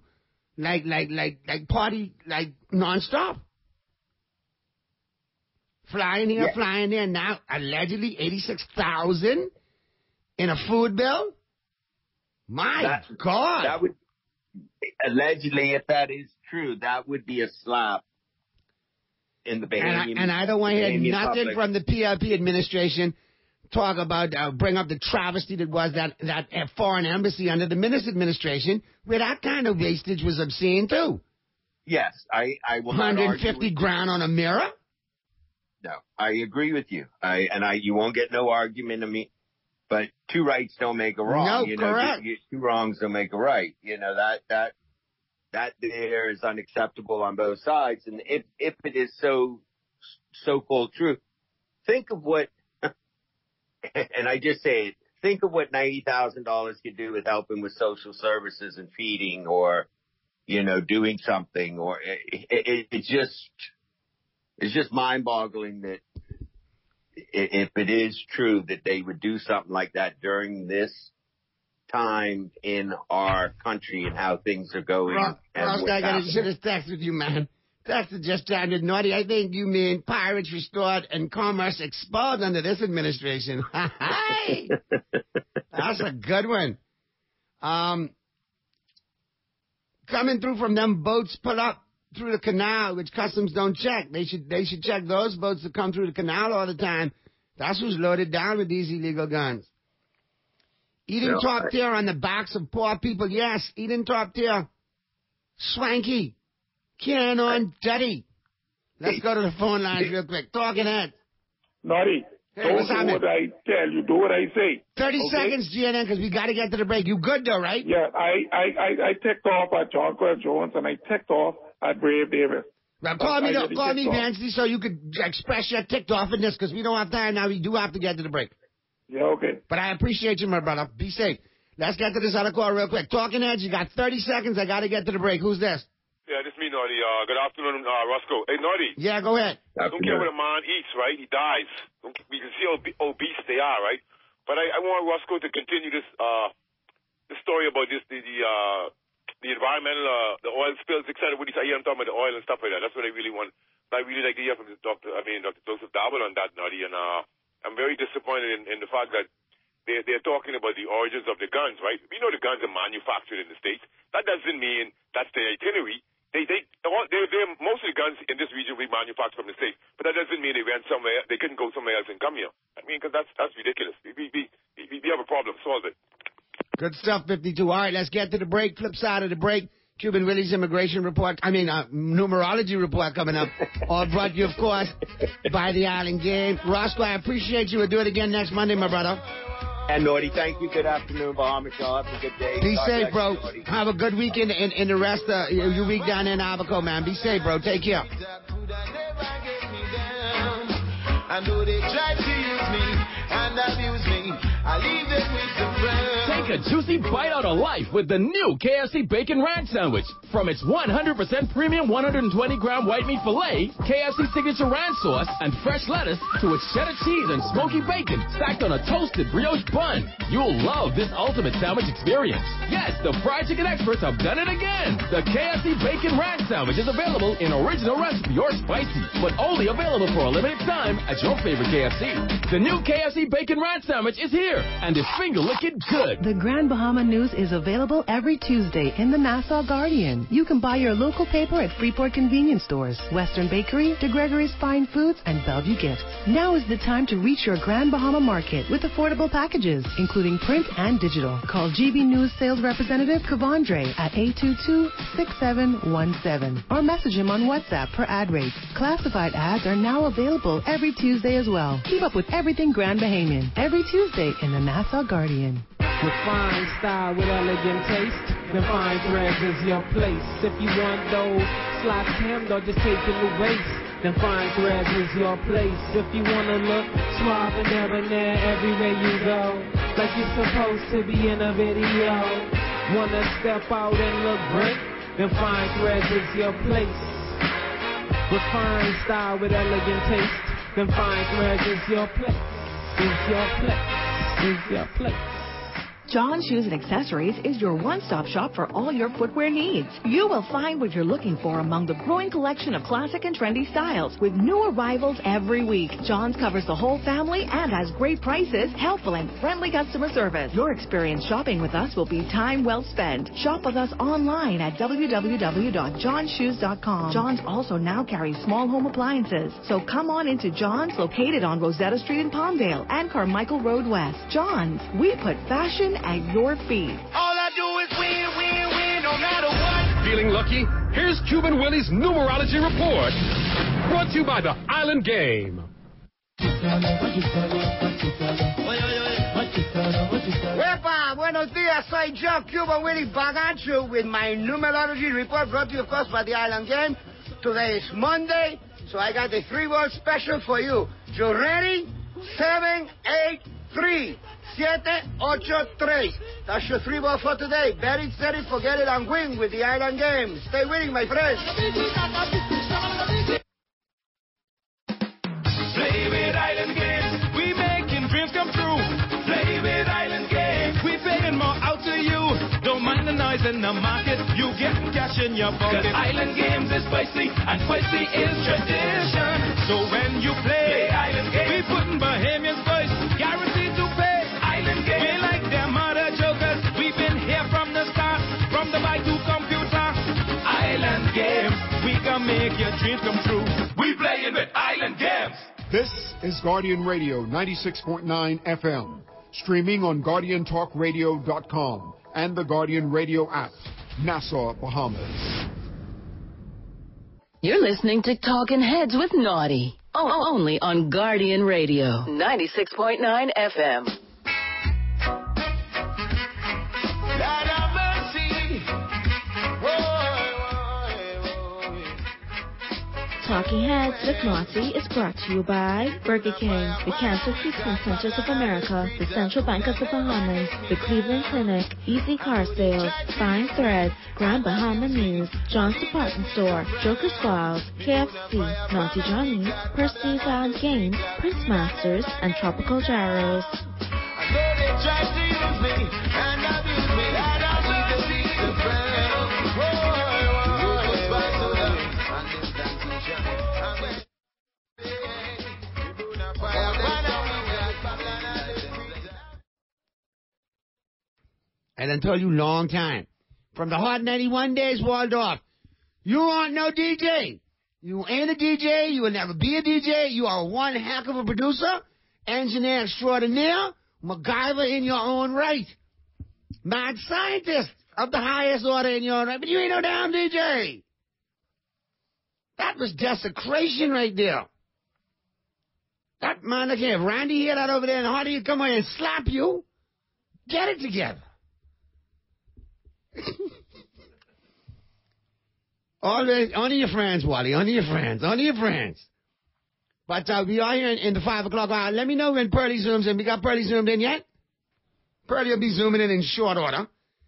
party nonstop, flying here, flying there. Now allegedly $86,000 in a food bill. My God! That would allegedly, if that is true, that would be a slap in the Bahamian. And I don't want to hear nothing public. from the PLP administration talk about bring up the travesty that was that foreign embassy under the Minnis administration, where that kind of wastage was obscene too. Yes, I will not $150 grand on a mirror. No, I agree with you. You won't get no argument of me. But two rights don't make a wrong. No, correct. Two wrongs don't make a right. That there is unacceptable on both sides. And if it is so-called true, think of what, and I just say it, think of what $90,000 could do with helping with social services and feeding or, doing something. Or it's just mind-boggling that if it is true that they would do something like that during this time in our country and how things are going. Ross, I got to share this text with you, man. Text just sounded naughty. I think you mean pirates restored and commerce expelled under this administration. That's a good one. Coming through from them boats pull up through the canal, which customs don't check. They should check those boats that come through the canal all the time. That's who's loaded down with these illegal guns. Eating top tier on the backs of poor people. Yes, eating top tier. Swanky. Carrying on dirty. Let's go to the phone lines real quick. Talking head. Naughty. Hey, don't do what I tell you. Do what I say. 30 seconds, GNN, because we got to get to the break. You good, though, right? Yeah, I ticked off at John Quell Jones, and I ticked off at Brave Davis. Now, call me, Nancy, so you could express your ticked off in this, because we don't have time now. We do have to get to the break. Yeah, okay. But I appreciate you, my brother. Be safe. Let's get to this other call real quick. Talking heads, you got 30 seconds. I got to get to the break. Who's this? Yeah, this is me, Naughty. Good afternoon, Roscoe. Hey, Naughty. Yeah, go ahead. I don't care what a man eats, right? He dies. We can see how obese they are, right? But I want Roscoe to continue this story about the environmental, the oil spills, etc. What he said, I'm talking about the oil and stuff like that. That's what I really want. I really like to hear from Dr. Joseph Darwin on that, Naughty. And I'm very disappointed in the fact that they're talking about the origins of the guns, right? We know the guns are manufactured in the States. That doesn't mean that's their itinerary. Most of the guns in this region we manufacture from the States, but that doesn't mean they went somewhere. They couldn't go somewhere else and come here. I mean, because that's ridiculous. We have a problem. Solve it. Good stuff, 52. All right, let's get to the break. Flip side of the break. Cuban Willie's immigration report. Numerology report coming up. All brought to you, of course, by the Island Game. Roscoe, I appreciate you. We'll do it again next Monday, my brother. And Naughty, thank you. Good afternoon, Bahamas. Y'all have a good day. Be safe, bro. Have a good weekend in the rest of your week down in Abaco, man. Be safe, bro. Take care. And though they try to use me and abuse me, I leave them with the friends. Take a juicy bite out of life with the new KFC Bacon Ranch Sandwich. From its 100% premium 120-gram white meat filet, KFC signature ranch sauce, and fresh lettuce, to its cheddar cheese and smoky bacon stacked on a toasted brioche bun. You'll love this ultimate sandwich experience. Yes, the fried chicken experts have done it again. The KFC Bacon Ranch Sandwich is available in original recipe or spicy, but only available for a limited time at your favorite KFC. The new KFC Bacon Ranch Sandwich is here, and is finger-licking good. The Grand Bahama News is available every Tuesday in the Nassau Guardian. You can buy your local paper at Freeport convenience stores, Western Bakery, DeGregory's Fine Foods, and Bellevue Gifts. Now is the time to reach your Grand Bahama Market with affordable packages, including print and digital. Call GB News sales representative Kavandre at 822-6717 or message him on WhatsApp for ad rates. Classified ads are now available every Tuesday as well. Keep up with everything Grand Bahamian every Tuesday in the Nassau Guardian. With fine style, with elegant taste, then Fine Threads is your place. If you want those slots hemmed or just taking the waist, then Fine Threads is your place. If you want to look suave and debonair everywhere you go, like you're supposed to be in a video, want to step out and look great, then Fine Threads is your place. With fine style, with elegant taste, then Fine Threads is your place, is your place, is your place. John Shoes and Accessories is your one-stop shop for all your footwear needs. You will find what you're looking for among the growing collection of classic and trendy styles with new arrivals every week. John's covers the whole family and has great prices, helpful and friendly customer service. Your experience shopping with us will be time well spent. Shop with us online at www.johnshoes.com. John's also now carries small home appliances. So come on into John's, located on Rosetta Street in Palmdale and Carmichael Road West. John's, we put fashion at your feet. All I do is win, win, win, no matter what. Feeling lucky? Here's Cuban Willie's numerology report. Brought to you by the Island Game. Wepa, buenos dias, soy yo, Cuban Willie Baganchu, with my numerology report brought to you, of course, by the Island Game. Today is Monday, so I got the 3-word special for you. You ready? 783. 783. That's your 3-word for today. Bet it, set it, forget it, and win with the Island Game. Stay winning, my friends. Play with Island Games. We making dreams come true. Play with Island Games. We paying more out to you. Don't mind the noise in the market. You getting cash in your pocket. 'Cause Island Games is spicy, and spicy is tradition. So when you play Island Games, we putting Bahamians first. Guaranteed to pay. We like them other jokers. We've been here from the start, from the bike to computer. Island Games, we can make your dreams come true. We playing with Island Games. This is Guardian Radio 96.9 FM, streaming on GuardianTalkRadio.com and the Guardian Radio app, Nassau, Bahamas. You're listening to Talking Heads with Naughty, only on Guardian Radio 96.9 FM. Talking Heads with Naughty is brought to you by Burger King, the Cancer Treatment Centers of America, the Central Bank of the Bahamas, the Cleveland Clinic, Easy Car Sales, Fine Threads, Grand Bahama News, John's Department Store, Joker's Files, KFC, Naughty Johnny's, Percy's Island Games, Prince Masters, and Tropical Gyros. I know they try to use me and abuse me. And I'm with the decent friend. I done told you long time. From the Hot 91 days, Waldorf, you aren't no DJ. You ain't a DJ. You will never be a DJ. You are one heck of a producer, engineer extraordinaire, MacGyver in your own right, mad scientist of the highest order in your own right, but you ain't no damn DJ. That was desecration right there. That man, look here, if Randy hear that over there and Hardy come over and slap you, get it together. Always, only your friends, Wally, only your friends. But we are here in the 5 o'clock hour. Let me know when Pearly zooms in. We got Pearly zoomed in yet? Pearlie will be zooming in short order.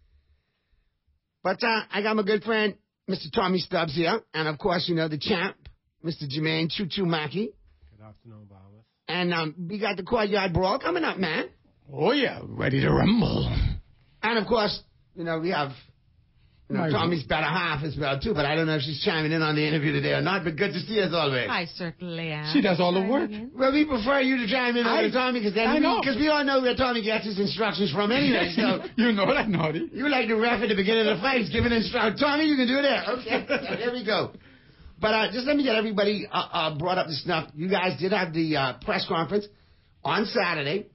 But I got my good friend, Mr. Tommy Stubbs here. And, of course, you know, the champ, Mr. Jermaine Choo-Choo Mackey. Good afternoon, Bowers. And we got the Courtyard Brawl coming up, man. Oh, yeah. Ready to rumble. And, of course, you know, we have... You know, Tommy's better half as well, too, but I don't know if she's chiming in on the interview today or not, but good to see you as always. I certainly am. She does all the work. Well, we prefer you to chime in on Tommy, because we all know where Tommy gets his instructions from anyway, so... You know that, Naughty. You like the ref at the beginning of the fight, giving instructions. Tommy, you can do that. Okay, there we go. But just let me get everybody brought up to snuff. You guys did have the press conference on Saturday,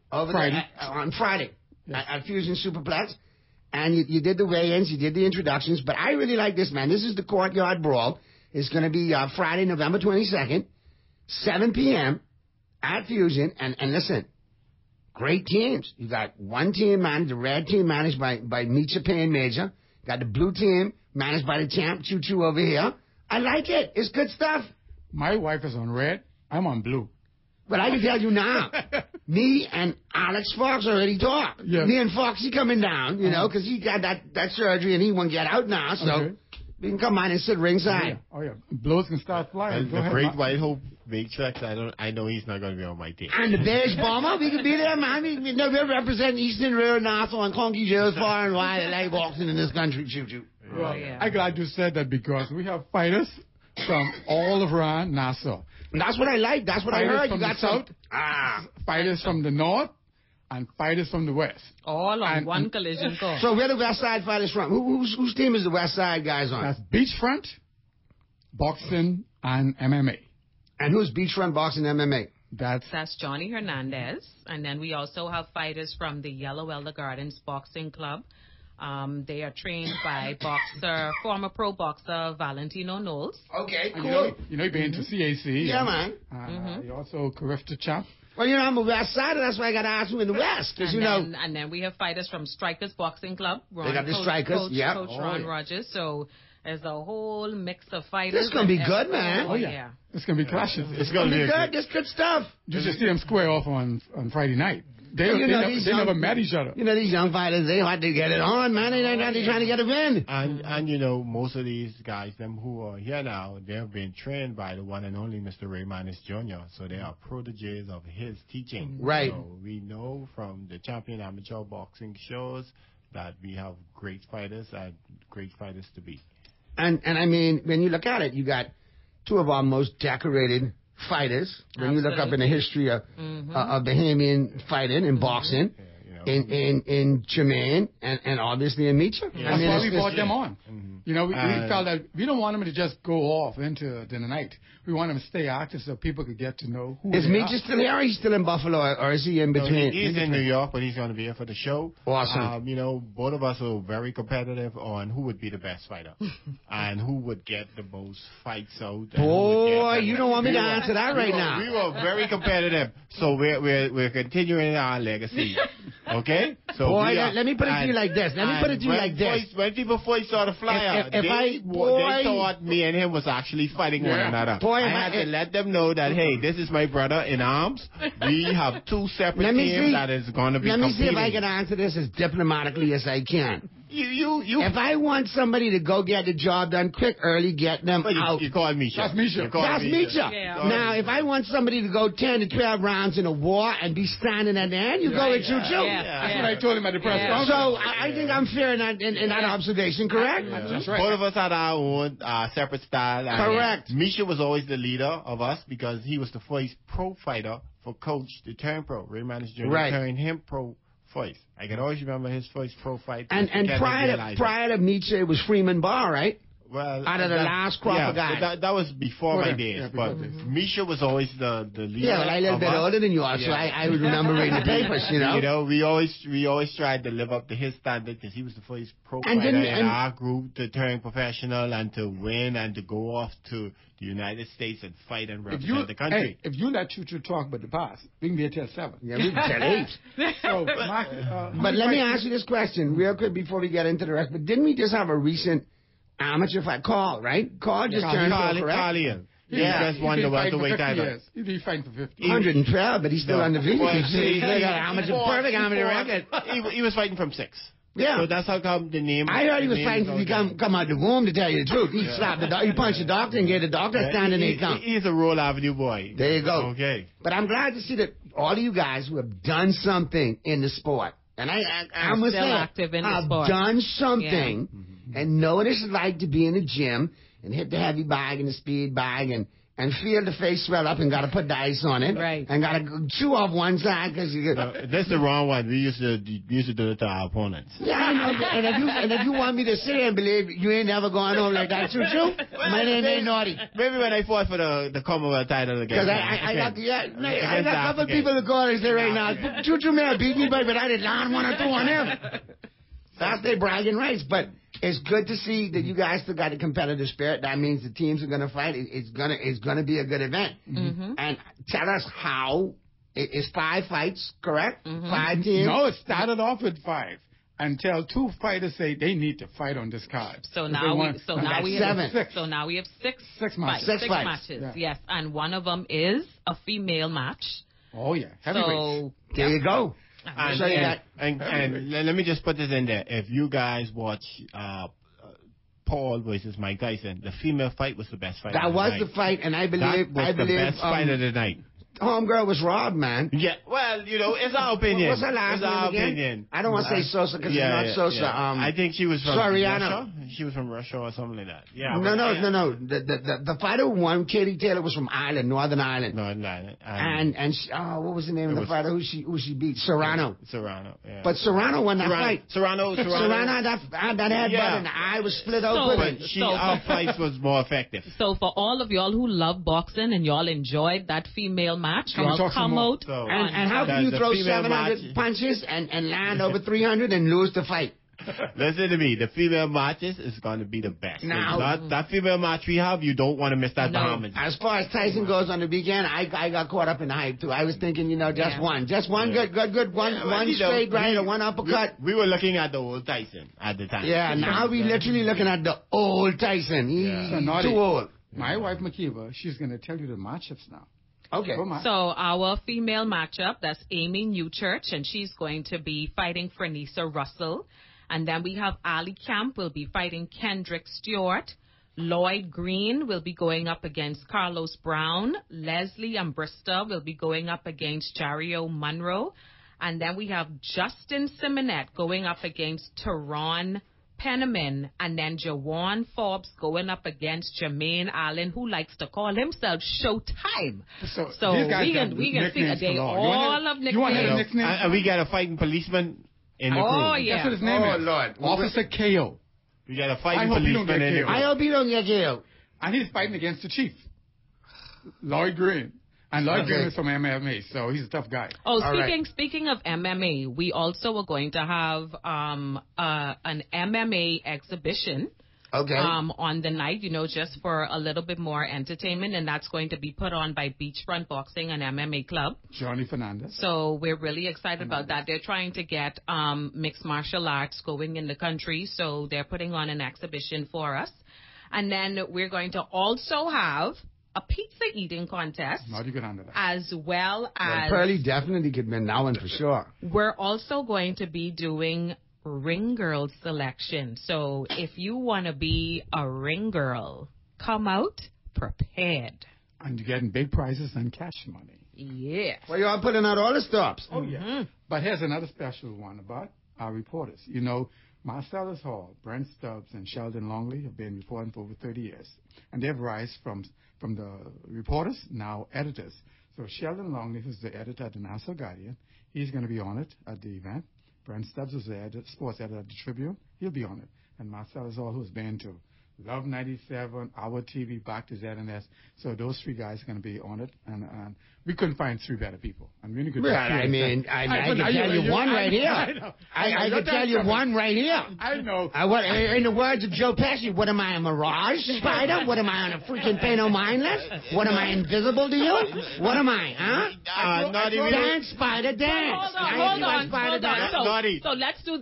on Friday, at Fusion Superplex. And you did the weigh-ins, you did the introductions, but I really like this, man. This is the Courtyard Brawl. It's going to be Friday, November 22nd, 7 p.m. at Fusion. And listen, great teams. You got one team managed, the red team managed by Meecha Payne Major. Got the blue team managed by the champ, Choo-Choo over here. I like it. It's good stuff. My wife is on red. I'm on blue. But I can tell you now, me and Alex Fox already talked. Yes. Me and Foxy coming down, you know, because he got that surgery and he won't get out now, so we can come on and sit ringside. Oh, yeah. Blows can start flying. And the Great White Hope Matrix, I know he's not going to be on my team. And the Beige Bomber, we can be there, man. We're representing Eastern Railroad, Nassau, and Conky Joe's far and wide and LA boxing in this country, Choo-Choo. Well, I'm glad you said that because we have fighters from all around Nassau. And that's what I like. That's what fighters I heard. From you got the south, fighters from the north, and fighters from the west. All on one collision course. So where the West Side fighters from? Whose team is the West Side guys on? That's Beachfront, boxing, and MMA. And who's Beachfront, boxing, MMA? That's Johnny Hernandez. And then we also have fighters from the Yellow Elder Gardens Boxing Club. They are trained by former pro boxer Valentino Knowles. Okay, cool. You know, you've been to CAC. Yeah, man. You're also Carifta champ. Well, you know, I'm a West Sider. That's why I got to ask you in the West. Because, you know. And then we have fighters from Strikers Boxing Club. They got the Strikers, yeah. Coach Ron Rogers. So there's a whole mix of fighters. This is going to be good, man. Oh, yeah. It's going to be clashes. It's going to be good. This good stuff. You just see them square off on Friday night. They never met each other. You know, these young fighters, they want to get it on, man. They're trying to get a win. And you know, most of these guys, them who are here now, they've been trained by the one and only Mr. Ray Manis Jr., so they are proteges of his teaching. Right. So we know from the champion amateur boxing shows that we have great fighters and great fighters to beat. And I mean, when you look at it, you got two of our most decorated fighters. When you look up in the history of Bahamian fighting and boxing, in Jermaine and obviously in Meecha. Yeah. That's why we brought them on. You know, we felt that we don't want them to just go off into the night. We want them to stay active so people could get to know who is they Meecha still here, or he's still in Buffalo, or is he in between? He's in New York, but he's going to be here for the show. Awesome. You know, both of us are very competitive on who would be the best fighter and who would get the most fights out. Boy, you don't want me to answer that right now. We were very competitive, so we're continuing our legacy. Okay? So boy, let me put it to you like this. When people first saw the flyer, they thought me and him was actually fighting one another. Boy, I had to let them know that, hey, this is my brother in arms. We have two separate teams that is going to be competing. Let me see if I can answer this as diplomatically as I can. If I want somebody to go get the job done quick, early, get them out. You call Meecha. That's Meecha. Yeah. Now, if I want somebody to go 10 to 12 rounds in a war and be standing at the end, you go with Choo-Choo. That's what I told him at the press conference. So I think I'm fair in that observation, correct? That's right. Both of us had our own separate style. Correct. Meecha was always the leader of us because he was the first pro fighter for Coach to turn pro. Ray Manis Jr. turned him pro first. I can always remember his first pro fight. And prior to Meecha, it was Freeman Barr, right? Well, out of the last crop of guys. That was before my days. But Meecha was always the leader. Yeah, well, I a little bit older than you are, so I would remember reading the papers, you know. You know, we always tried to live up to his standard because he was the first pro fighter in our group to turn professional and to win and to go off to the United States and fight and represent the country. Hey, if you let Choo-Choo talk about the past, we can be till 7. Yeah, we can till 8. So, but let me ask you this question real quick before we get into the rest. But didn't we just have a recent amateur fight? Carl, right? Carl just turned pro, correct? He just won the welterweight title. He'd be fighting for 50. 112, but he's still undefeated. Well, He's got perfect amateur record. He was fighting from 6. Yeah. So that's how come the name. I heard he was fighting to come out the womb, to tell you the truth. He slapped he punched the doctor and gave the doctor a standing count. He's a Roll Avenue boy. There you go. Okay. But I'm glad to see that all of you guys who have done something in the sport, and I'm still active in the sport. Done something and know what it's like to be in the gym and hit the heavy bag and the speed bag and feel the face swell up and got to put the ice on it. Right. And got to chew off one side because you that's the wrong one. We used to do it to our opponents. Yeah, I know. And if you want me to sit there and believe you ain't never going home like that, Choo Choo, my name ain't Naughty. Maybe when I fought for the Commonwealth title again. Because I got a couple of people to call and say right now, Choo Choo may have beat me, but I did land 1 or 2 on him. That's their bragging rights, but it's good to see that you guys still got a competitive spirit. That means the teams are going to fight. It's gonna be a good event. Mm-hmm. And tell us how. It's 5 fights, correct? 5 teams. No, it started off with 5 until 2 fighters say they need to fight on this card. So now we have 6. So now we have 6 matches. 6 fights. matches. Yeah. Yes, and one of them is a female match. Oh yeah, heavyweights. So there you go. And let me just put this in there. If you guys watch Paul versus Mike Tyson, the female fight was the best fight. That was the fight, and I believe the best fight of the night. Homegirl was robbed, man. Yeah, well, it's our opinion. What's her last name again? I don't want to say Sosa because it's not Sosa. Yeah. I think she was from Soriano. Russia. She was from Russia or something like that. Yeah. No. The fighter who won, Katie Taylor, was from Ireland, Northern Ireland. And she, what was the name of the fighter who she beat? Serrano. Yeah. But Serrano won that fight. Serrano had that headbutt and the eye was split open. But our fight was more effective. So for all of y'all who love boxing and y'all enjoyed that female match, y'all come out. And how can you throw 700 punches and land over 300 and lose the fight? Listen to me. The female matches is going to be the best. Now, that female match we have, you don't want to miss that. As far as Tyson goes on the weekend, I got caught up in the hype too. I was thinking, just one good one straight right or one uppercut. We were looking at the old Tyson at the time. Yeah, now we literally looking at the old Tyson. He's too old. My wife Makiva, she's going to tell you the matchups now. Okay. So our female matchup, that's Amy Newchurch, and she's going to be fighting Frenisa Russell. And then we have Ali Camp will be fighting Kendrick Stewart. Lloyd Green will be going up against Carlos Brown. Leslie Ambrista will be going up against Jario Monroe. And then we have Justin Simonet going up against Teron Penniman, and then Jawan Forbes going up against Jermaine Allen, who likes to call himself Showtime. So we can see a day all of nicknames. You want a nickname? And we got a fighting policeman in the crew. Oh, yeah. That's what his name is. Lord. Officer KO. We got a fighting policeman in the crew. I hope you don't get KO. And he's fighting against the chief, Lloyd Green. And Lloyd Green is from MMA, so he's a tough guy. Oh, speaking of MMA, we also are going to have an MMA exhibition. Okay. On the night, just for a little bit more entertainment, and that's going to be put on by Beachfront Boxing and MMA Club. Johnny Fernandez. So we're really excited about that. They're trying to get mixed martial arts going in the country, so they're putting on an exhibition for us. And then we're going to also have a pizza eating contest. How do you get under that? As well as... Pearly definitely could win that one for sure. We're also going to be doing ring girl selection. So if you want to be a ring girl, come out prepared. And you're getting big prizes and cash money. Yes. Well, y'all putting out all the stops. Oh, yeah. But here's another special one about our reporters. Marcellus Hall, Brent Stubbs, and Sheldon Longley have been reporting for over 30 years. And they've risen from the reporters, now editors. So Sheldon Longley, who's the editor at the Nassau Guardian, he's going to be on it at the event. Brent Stubbs, who's the sports editor at the Tribune, he'll be on it. And Marcellus Hall, who's been to Love 97, Our TV, back to ZNS. So those 3 guys are going to be on it. And we couldn't find 3 better people. I mean, I can tell you one right here. I can tell you one right here. I know. In the words of Joe Pesci, what am I, a mirage spider? What am I, on a freaking Pano mindless? What am I, invisible to you? What am I, huh? Not even. Dance, spider, dance. Hold on. So let's do this.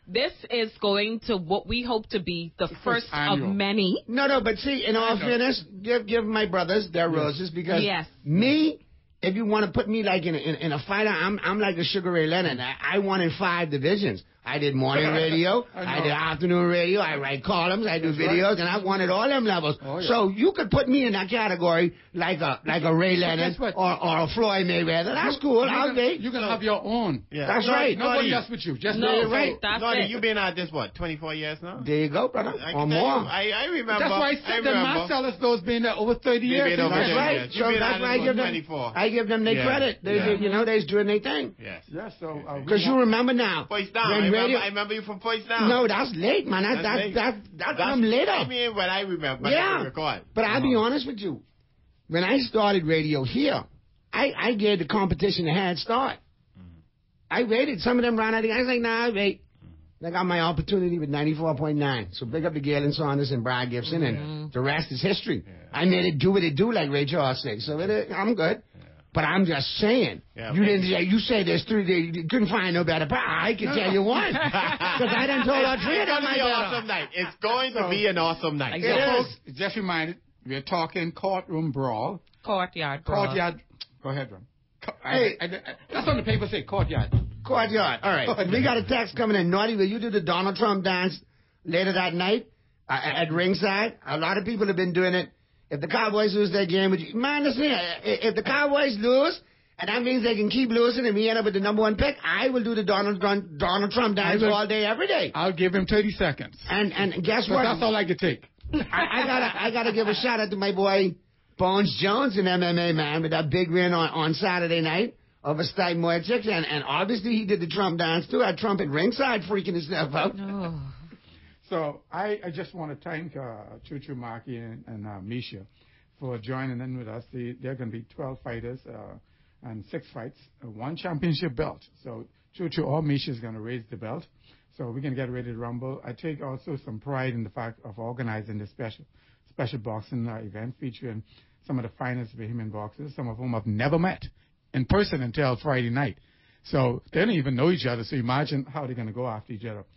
This is going to what we hope to be the first of many. No, but see, in all fairness, give my brothers their roses because me, if you want to put me like in a fighter, I'm like the Sugar Ray Leonard. I won in 5 divisions. I did morning radio, I did afternoon radio, I write columns, I do videos, and I won at all them levels. Oh, yeah. So you could put me in that category like a Ray Leonard or a Floyd Mayweather. That's cool. You can have your own. Yeah. That's right. Nobody else with you. Just right. That's it. You've been at this, 24 years now? There you go, brother. Or more. I remember. That's why I said that Marcellus Bill's been there over 30 years. That's right. So that's why I give them their credit. They're doing their thing. Yes. Yeah, so because you remember now. Voice Down. I remember you from Voice Down. No, that's late, man. That's come later. I mean, what I remember. Yeah. But I'll be honest with you. When I started radio here, I gave the competition a head start. I waited. Some of them ran out of the I was like, nah, I wait. I got my opportunity with 94.9. So big up to Galen Saunders and Brad Gibson, and the rest is history. Yeah. I made it do what it do, like Ray Charles said. So I'm good. But I'm just saying, you say there's 3 you couldn't find no better. But I can tell you one. Because I done told all 3 of them I awesome night. It's going to be an awesome night. Folks, just reminded, we're talking courtroom brawl. Courtyard brawl. Courtyard. Go ahead, Ron. That's on the paper say courtyard. Courtyard. All right. We got a text coming in. Naughty, will you do the Donald Trump dance later that night at ringside? A lot of people have been doing it. If the Cowboys lose their game, listen, if the Cowboys lose, and that means they can keep losing and we end up with the number 1 pick, I will do the Donald Trump dance all day, every day. I'll give him 30 seconds. And guess what? That's all I could take. I gotta give a shout out to my boy Bones Jones in MMA, man, with that big win on Saturday night over Steve Miocic, and obviously he did the Trump dance too. Had Trump at ringside freaking himself out. Oh. So I just want to thank Choo Choo Maki and Misha for joining in with us. There are going to be 12 fighters and 6 fights, 1 championship belt. So Choo Choo or Misha is going to raise the belt. So we're going to get ready to rumble. I take also some pride in the fact of organizing this special boxing event featuring some of the finest Bahamian boxers, some of whom I've never met in person until Friday night. So they don't even know each other. So imagine how they're going to go after each other.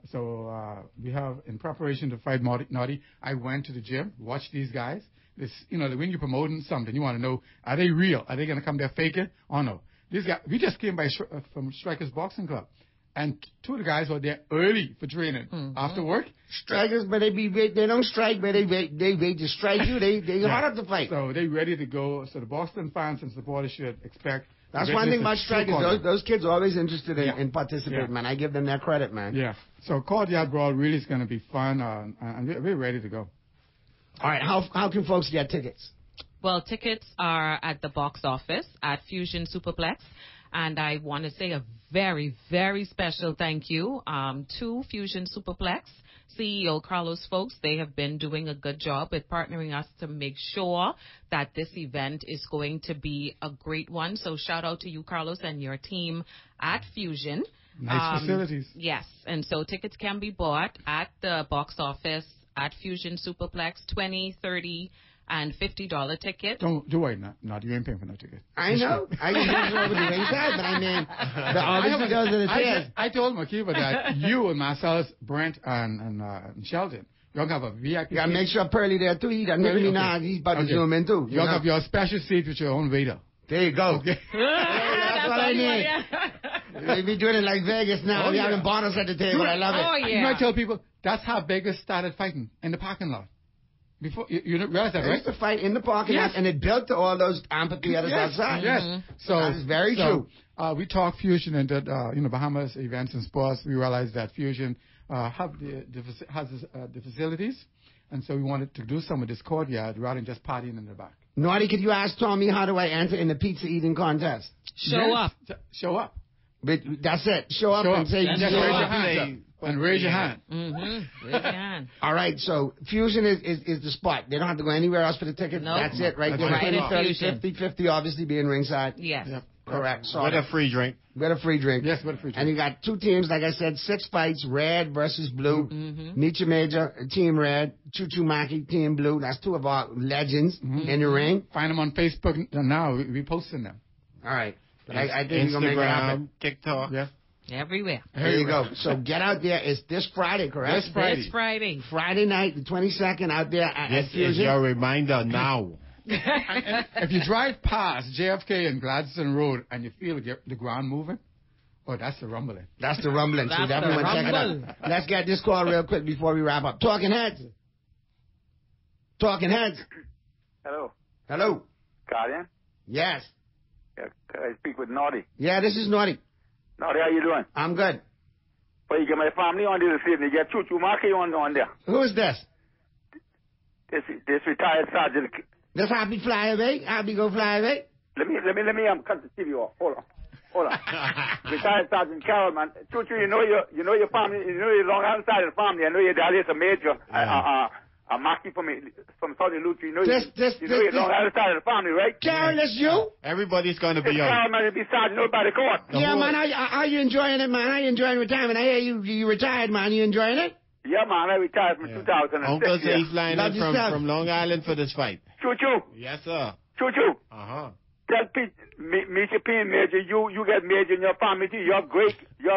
So we have, in preparation to fight Naughty, I went to the gym, watched these guys. This, when you're promoting something, you want to know, are they real? Are they going to come there fake it? Oh, no. These guys, we just came from Strikers Boxing Club. And 2 of the guys were there early for training. After work. Strikers, but they don't strike, but they wait to strike you. They hard up to fight. So they ready to go. So the Boston fans and supporters should expect. That's one thing about strikers. Those kids are always interested in participating, man. I give them their credit, man. Yeah. So Courtyard Brawl really is going to be fun, and we're ready to go. All right. How can folks get tickets? Well, tickets are at the box office at Fusion Superplex. And I want to say a very, very special thank you to Fusion Superplex, CEO Carlos Folks. They have been doing a good job at partnering us to make sure that this event is going to be a great one. So shout out to you, Carlos, and your team at Fusion. Nice facilities. Yes. And so tickets can be bought at the box office at Fusion Superplex, $20, $30, and $50 ticket. Don't worry, not you ain't paying for no ticket. I know. I can use it over the ringside, but I mean, the obviously goes to the chairs. I told Makiba that you and Marcellus, Brent, and Sheldon, you're going to have a VIP. You got to make sure Pearly there too. He doesn't me now. He's about to zoom in too. You're going to have your special seat with your own waiter. There you go. Okay. That's what I need. They be doing it like Vegas now. We having bottles at the table. I love it. Oh, yeah. You might tell people that's how Vegas started fighting, in the parking lot. Before you realize that, right? They used to fight in the parking lot, and it built to all those amphitheaters outside. Yes. So that's very true. We talk Fusion and did Bahamas events and sports. We realized that Fusion has the facilities, and so we wanted to do some of this courtyard rather than just partying in the back. Naughty, could you ask Tommy how do I enter in the pizza eating contest? Show up. Show up. But that's it. Show up and say, just raise your hand. And raise your hand. Mm-hmm. Raise your hand. All right, so Fusion is the spot. They don't have to go anywhere else for the ticket. Nope. That's it, right there. Right 30, 50, obviously being ringside. Yes. Yep. Correct. So with a free drink. With a free drink. Yes, with a free drink. And you got 2 teams, like I said, 6 fights, red versus blue. Mm-hmm. Micha Major, Team Red. Choo Choo Maki, Team Blue. That's 2 of our legends in the ring. Find them on Facebook now. We're posting them. All right. But I think we're going to make it happen. TikTok. Yeah. Everywhere. There you go. So get out there. It's this Friday, correct? This Friday. Friday night, the 22nd, out there at This Fusion. is your reminder now. And if you drive past JFK and Gladstone Road and you feel the ground moving, oh, that's the rumbling. That's the rumbling. So That's definitely the check it rumble. out. Let's get this call real quick before we wrap up. Talking Heads. Talking Heads. Hello. Hello. Guardian? Yes. Yeah, I speak with Naughty. Yeah, this is Naughty. Naughty, how you doing? I'm good. Well, you get my family on there this evening. You get Choo Choo Markey on there. Who is this? This retired sergeant. This Happy Fly Away? Happy Go Fly Away? Let me cut the TV off. Hold on. Retired Sergeant Carroll, man. Choo Choo, you know your family, you know your Long Island side of the family. I know your dad is a major. A Markey from Southern Lucha. You know your Long Island side of the family, right? Carroll, that's you? Everybody's going to be Carroll, on. man, to be sergeant out by the court. Yeah, man, how you enjoying it, man? How you enjoying retirement? I hear you retired, man. You enjoying it? Yeah, man, I retired from 2006. Uncle says he's flying Love in yourself. from Long Island for this fight. Choo Choo. Yes, sir. Choo Choo. Uh-huh. Tell Pete, Mr. P. Major, you get major in your family too. Your great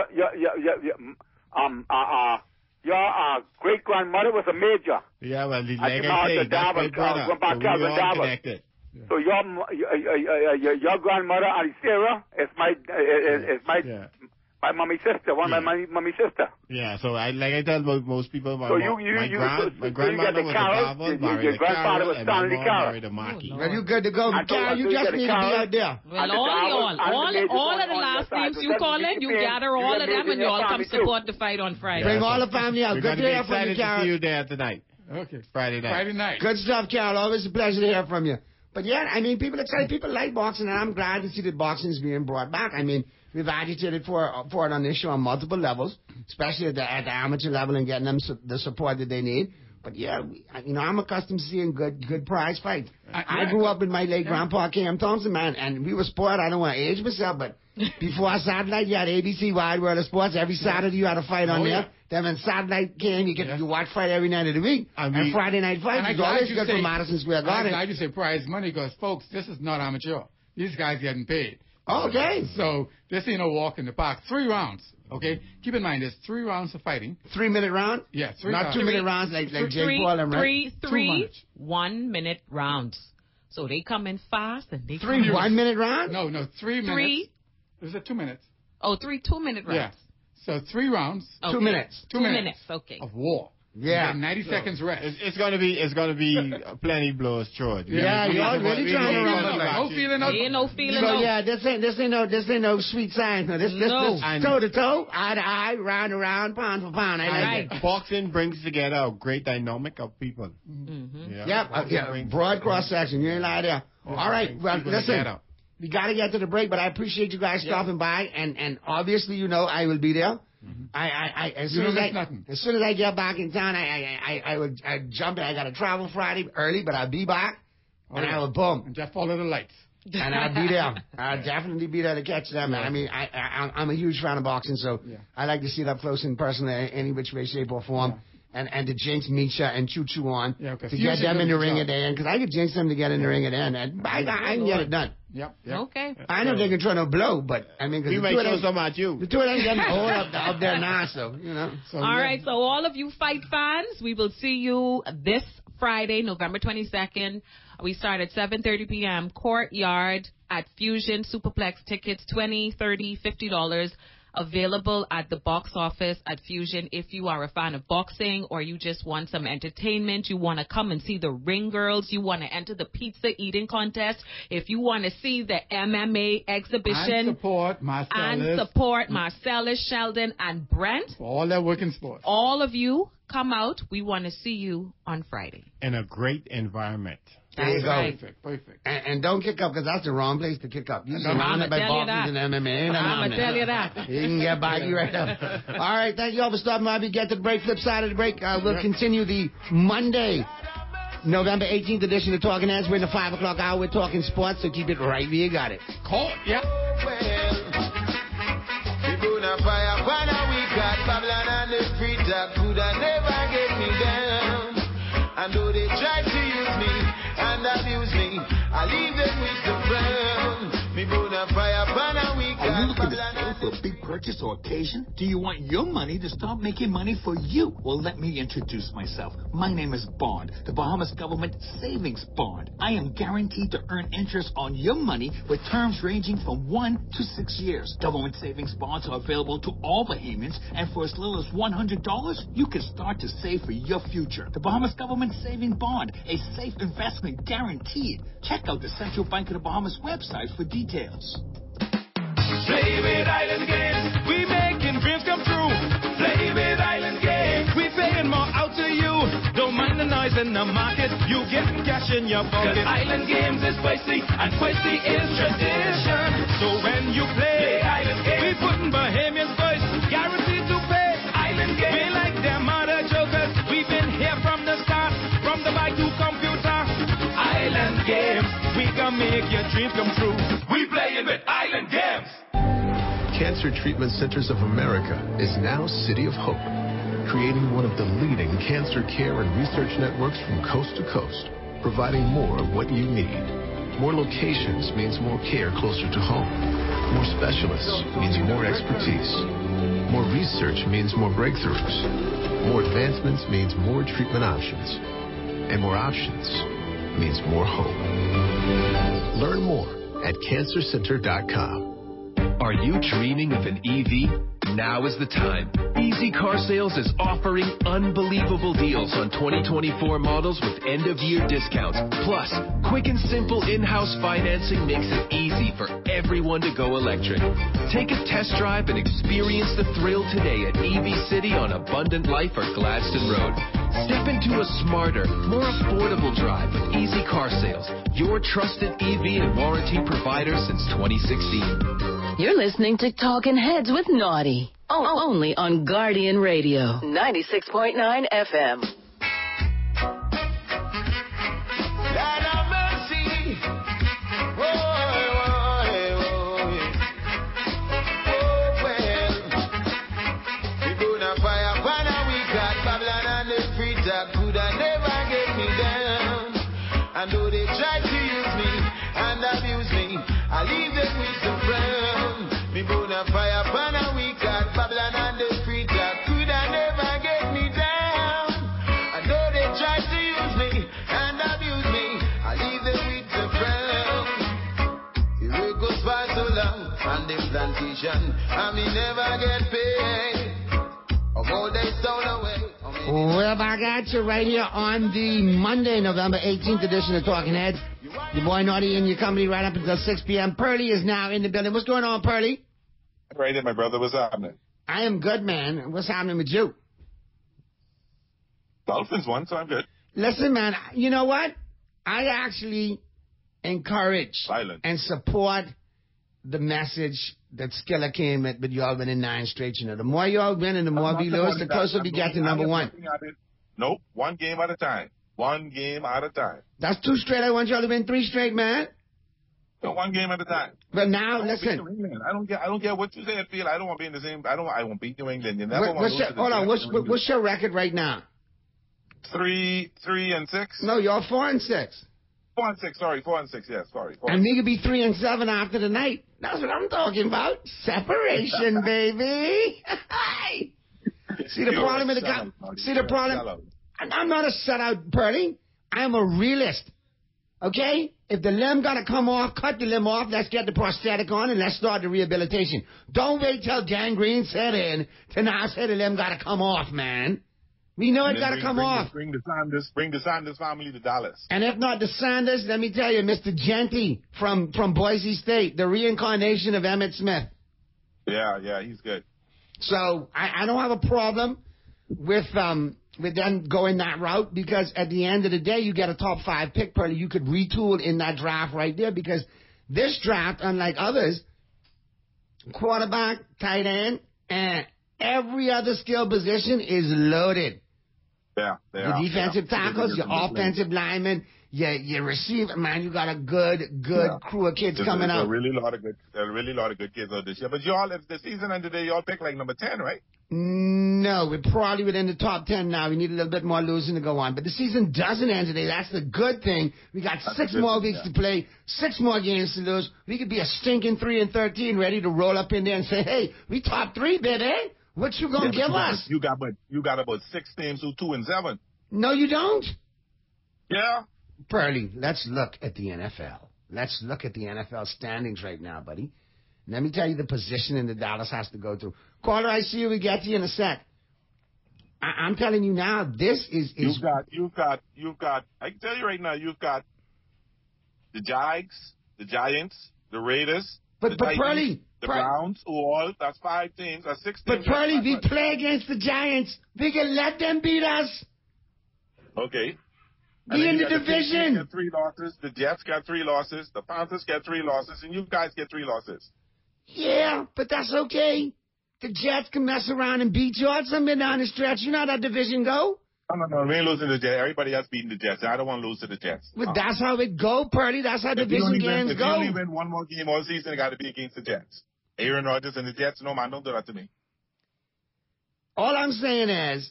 grandmother was a major. Yeah, well, like came I out say, to that's my Davos, brother. went back So to we all Davos. connected. So your grandmother, Sarah, is my mommy's sister, my mommy's sister. Yeah, so I tell most people, my the grandmother was a Carvel, your grandfather was and my Stanley mom Carroll. married a Markey. Well, you good to go. Carroll, you just need to be out there. Well, all of the last names you call in, you gather all of them and you all come support the fight on Friday. Bring all the family out. We're Good going to to be hear from you, excited to Carroll. see you there tonight. Okay. Friday night. Good stuff, Carroll. Always a pleasure to hear from you. But yeah, I mean, people excited. People like boxing, and I'm glad to see that boxing is being brought back. I mean, we've agitated for it on this show on multiple levels, especially at the amateur level and getting them the support that they need. But yeah, I'm accustomed to seeing good prize fights. I grew up with my late grandpa Cam Thompson, man, and we were sport. I don't want to age myself, but before satellite, you had ABC Wide World of Sports. Every Saturday you had a fight on there. Then when satellite came, you watch fight every night of the week. And Friday night fights is always good for Madison Square Garden. I'm glad you say prize money because, folks, this is not amateur. These guys getting paid. Okay. So this ain't no walk in the park. 3 rounds. Okay. Keep in mind, there's 3 rounds of fighting. 3-minute round? Yeah, 3 Not rounds. 2-minute rounds like Jake Paul and Three 1-minute rounds. So they come in fast and they 3 1-minute rounds? No, 3 minutes. There's a 2 minutes. Oh, 3 2-minute rounds. Yeah. So 3 rounds. Okay. 2 minutes. 2 minutes. Okay. Of war. Yeah. 90 seconds rest. It's going to be plenty blows through it. Yeah, you're really trying to run. No feeling. Ain't no feeling. So yeah, this ain't no sweet science. No, this toe to toe, eye to eye, round to round, pound for pound. I like it. Boxing brings together a great dynamic of people. Mm-hmm. Broad cross section. You ain't lie there. All right. Well, listen. We got to get to the break, but I appreciate you guys stopping by, and obviously, I will be there. Mm-hmm. As soon as I get back in town, I jump in. I got to travel Friday early, but I'll be back, and I will boom. And just follow the lights. And I'll be there. I'll definitely be there to catch them. I mean, I'm a huge fan of boxing, so I like to see it up close and personal in any which way, shape, or form. Yeah. And to jinx Misha and Choo Choo on to get them in the ring at the end, because I could jinx them to get in the ring at the end, and I can get it done. Yep. Okay. I know they can try no blow, but I mean, because we might show some at you. The two of them getting old up there now, so So, all right, so all of you fight fans, we will see you this Friday, November 22nd. We start at 7:30 p.m. Courtyard at Fusion. Superplex tickets $20, $30, $50. Available at the box office at Fusion. If you are a fan of boxing or you just want some entertainment, you want to come and see the Ring Girls, you want to enter the pizza eating contest, if you want to see the MMA exhibition and support Marcellus, Sheldon, and Brent, for all their working sports, all of you come out. We want to see you on Friday in a great environment. There you go. Right. Perfect. And don't kick up, because that's the wrong place to kick up. You're surrounded by boxers and MMA. I'm going to tell you that. You can get by you right up. All right, thank you all for stopping by. We get to the break. Flip side of the break, we'll continue the Monday, November 18th edition of Talking Heads. We're in the 5 o'clock hour. We're talking sports, so keep it right where you got it. Call it, yeah. And though they try to use me and abuse me, I leave them with the brown. Me burn a fire, pan a week. Are you looking to purchase or occasion? Do you want your money to start making money for you? Well, let me introduce myself. My name is Bond, the Bahamas Government Savings Bond. I am guaranteed to earn interest on your money with terms ranging from 1 to 6 years. Government savings bonds are available to all Bahamians, and for as little as $100, you can start to save for your future. The Bahamas Government Savings Bond, a safe investment guaranteed. Check out the Central Bank of the Bahamas website for details. Play with Island Games, we making dreams come true. Play with Island Games, we paying more out to you. Don't mind the noise in the market, you getting cash in your pocket. 'Cause Island Games is spicy, and spicy is tradition. So when you play Island Games, we putting Bahamians first, guaranteed to pay. Island Games, we like them other jokers. We've been here from the start, from the bike to computer. Island Games, we can make your dreams come true. We playing with Island Games. Cancer Treatment Centers of America is now City of Hope, creating one of the leading cancer care and research networks from coast to coast, providing more of what you need. More locations means more care closer to home. More specialists means more expertise. More research means more breakthroughs. More advancements means more treatment options. And more options means more hope. Learn more at cancercenter.com. Are you dreaming of an EV? Now is the time. Easy Car Sales is offering unbelievable deals on 2024 models with end-of-year discounts. Plus, quick and simple in-house financing makes it easy for everyone to go electric. Take a test drive and experience the thrill today at EV City on Abundant Life or Gladstone Road. Step into a smarter, more affordable drive with Easy Car Sales, your trusted EV and warranty provider since 2016. You're listening to Talkin' Heads with Naughty. Only on Guardian Radio, 96.9 FM. I know they try to use me and abuse me. I leave them with some friends. Me burn a fire pan a week at Babylon and the street that could never get me down. I know they try to use me and abuse me. I leave them with some friends. The work goes by so long on the plantation and me never get paid. Of all they stole away. Well, I got you right here on the Monday, November 18th edition of Talking Heads. Your boy Naughty in your company right up until 6 p.m. Pearly is now in the building. What's going on, Pearly? Right there, my brother. What's happening? I am good, man. What's happening with you? Dolphins won, so I'm good. Listen, man, you know what? I actually encourage and support the message that Skilla came with y'all winning 9 straight. You know, the more y'all win and the more we lose, the closer we get to number 1. Nope, one game at a time. One game at a time. That's 2 straight. I want y'all to win 3 straight, man. No, one game at a time. But now, listen. I don't get what you say, Phil. I don't want to be in the same. I won't beat New England. You never want to hold on. What's your record right now? 3-6. No, y'all 4-6. 4-6. Sorry, 4-6. Yes, sorry. 4-6. And me could be 3-7 after the night. That's what I'm talking about. Separation, baby. See the problem with See the problem. I'm not a sellout, Pearly. I'm a realist. Okay? If the limb got to come off, cut the limb off. Let's get the prosthetic on and let's start the rehabilitation. Don't wait till gangrene set in to now say the limb got to come off, man. We know it got to come off. Bring the Sanders family to Dallas. And if not the Sanders, let me tell you, Mr. Genty from Boise State, the reincarnation of Emmitt Smith. Yeah, he's good. So I don't have a problem with them going that route because at the end of the day, you get a top 5 pick, Pearly. You could retool in that draft right there because this draft, unlike others, quarterback, tight end, and every other skill position is loaded. Yeah, your defensive tackles, your offensive linemen, your receiver, man, you got a good crew of kids coming out. A really lot of good kids out this year. But y'all, if the season ended today, y'all pick like number 10, right? No. No, we're probably within the top 10 now. We need a little bit more losing to go on. But the season doesn't end today. That's the good thing. We got 6 more weeks to play, 6 more games to lose. We could be a stinking 3-13, ready to roll up in there and say, hey, we top 3, baby. What you gonna give us? You got about 6 teams who 2-7. No, you don't. Yeah. Pearly, let's look at the NFL. Let's look at the NFL standings right now, buddy. Let me tell you the positioning that Dallas has to go through. Caller, I see you. We get to you in a sec. I'm telling you now, this is... You've got. I can tell you right now, you've got the Jags, the Giants, the Raiders, the Titans, Pearly, the Browns, that's 5 teams. That's 6 teams. But Pearly, we play against the Giants. We can let them beat us. Okay. Be in the division. The Patriots get 3 losses. The Jets got 3 losses. The Panthers get 3 losses, and you guys get 3 losses. Yeah, but that's okay. The Jets can mess around and beat you out some down the stretch. You know how that division go? No, we ain't losing to the Jets. Everybody else beating the Jets. I don't want to lose to the Jets. Well, that's how it go, Purdy. That's how division games go. If you only win one more game all season, it got to be against the Jets. Aaron Rodgers and the Jets, no, man, don't do that to me. All I'm saying is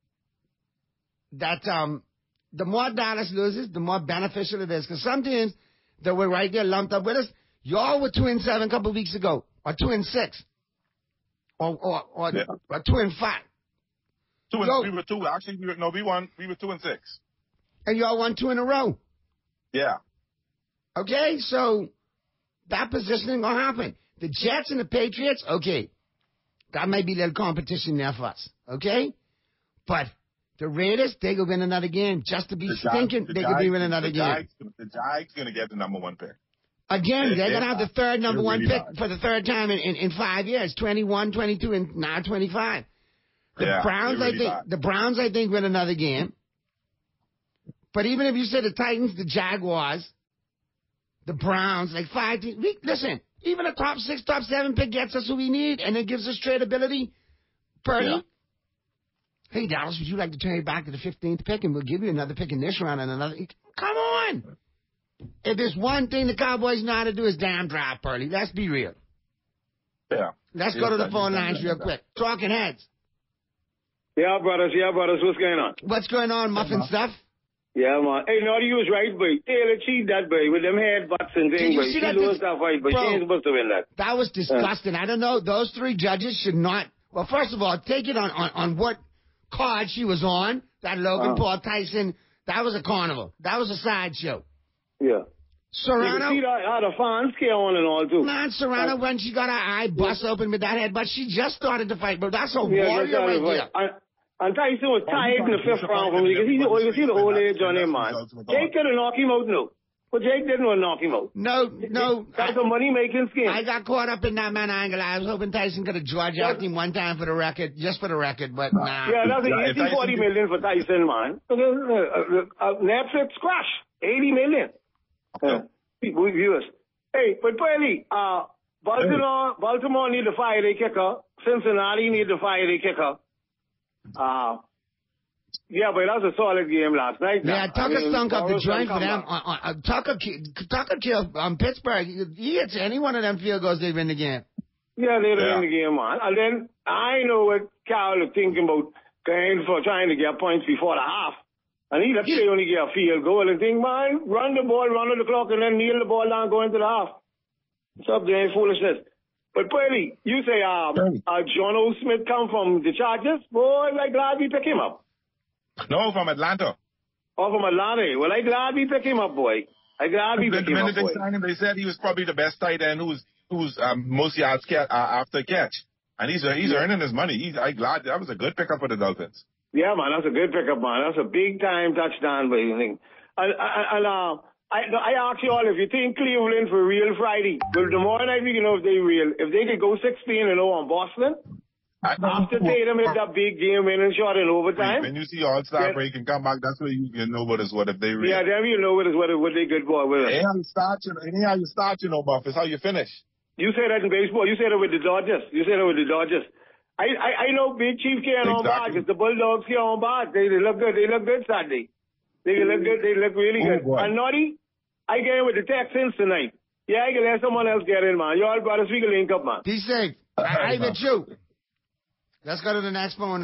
that the more Dallas loses, the more beneficial it is. Because sometimes they were right there lumped up with us. Y'all were 2-7 a couple of weeks ago, or 2-6, or 2-5. We were 2. Actually, we won. We were 2-6. And y'all won 2 in a row. Yeah. Okay, so that positioning gonna happen. The Jets and the Patriots, okay, that might be a little competition there for us. Okay, but the Raiders, they could win another game just to be stinking. They could be win another game. The Jags gonna get the number 1 pick. Again, they're going to have the third number 1 pick for the third time in 5 years, 21, 22, and now 25. The Browns, I think, win another game. But even if you say the Titans, the Jaguars, the Browns, like 5 teams, listen, even a top 6, top 7 pick gets us who we need, and it gives us tradability. Purdy, hey, Dallas, would you like to turn it back to the 15th pick, and we'll give you another pick in this round and another? Come on. If there's one thing the Cowboys know how to do is damn drive, Pearly. Let's be real. Yeah. Let's go to the phone lines real quick. Talking heads. Yeah, brothers. What's going on? What's going on, muffin stuff? Yeah, man. Hey, no, you was right, boy. Taylor cheat that, boy, with them headbutts and things, boy. She lost that fight, but she ain't supposed to win that. That was disgusting. I don't know. Those 3 judges should not. Well, first of all, take it on what card she was on. That Logan Paul Tyson. That was a carnival. That was a sideshow. Yeah. Serrano. You can see how the fans care on and all, too. Man, Serrano, when she got her eye bust open with that head, but she just started to fight, but that's a warrior right there. And Tyson was tired in the 5th round from me because you can see the old age on him, man. Jake could have knocked him out, no. But Jake didn't want to knock him out. No. That's a money-making scheme. I got caught up in that man angle. I was hoping Tyson could have George out him one time for the record, just for the record, but nah. Yeah, that's $40 million for Tyson, man. Netflix crash, $80 million. Viewers. Hey, but Pearly, Baltimore need to fire their kicker. Cincinnati need to fire their kicker. Yeah, but that was a solid game last night. Yeah, Tucker stunk up the joint for them. Tucker killed Pittsburgh. He hits any one of them field goals, they win the game. Yeah, they win the game, man. And then I know what Carroll is thinking about going for trying to get points before the half. And he they only get a field goal and think, man, run the ball, run the clock, and then kneel the ball down, go into the half. What's up there, foolishness? But, Pearly, you say John O. Smith come from the Chargers? Boy, I'm glad we pick him up. No, from Atlanta. Oh, from Atlanta. Well, I'm glad we pick him up, boy. I'm glad we pick him up, boy. They said he was probably the best tight end who's most yards after catch. And he's earning his money. I'm glad that was a good pickup for the Dolphins. Yeah, man, that's a good pickup, man. That's a big-time touchdown, boy. I ask you all, if you think Cleveland for real Friday, well, tomorrow night we can know if they real. If they could go 16-0 on Boston, after Tatum hit that big game-winning shot in overtime. When you see All-Star break and come back, that's where you know what if they real. Yeah, then you know what they good boy with. Ain't how you start, Buff. It's how you finish. You say that in baseball. You say that with the Dodgers. I know Big Chief care on bars. It's the Bulldogs care on bars. They look good. They look good Sunday. They look good. They look really good. Boy. And Naughty, I get in with the Texans tonight. Yeah, I can let someone else get in, man. You all brothers, we can link up, man. Be safe. I with you. Let's go to the next phone.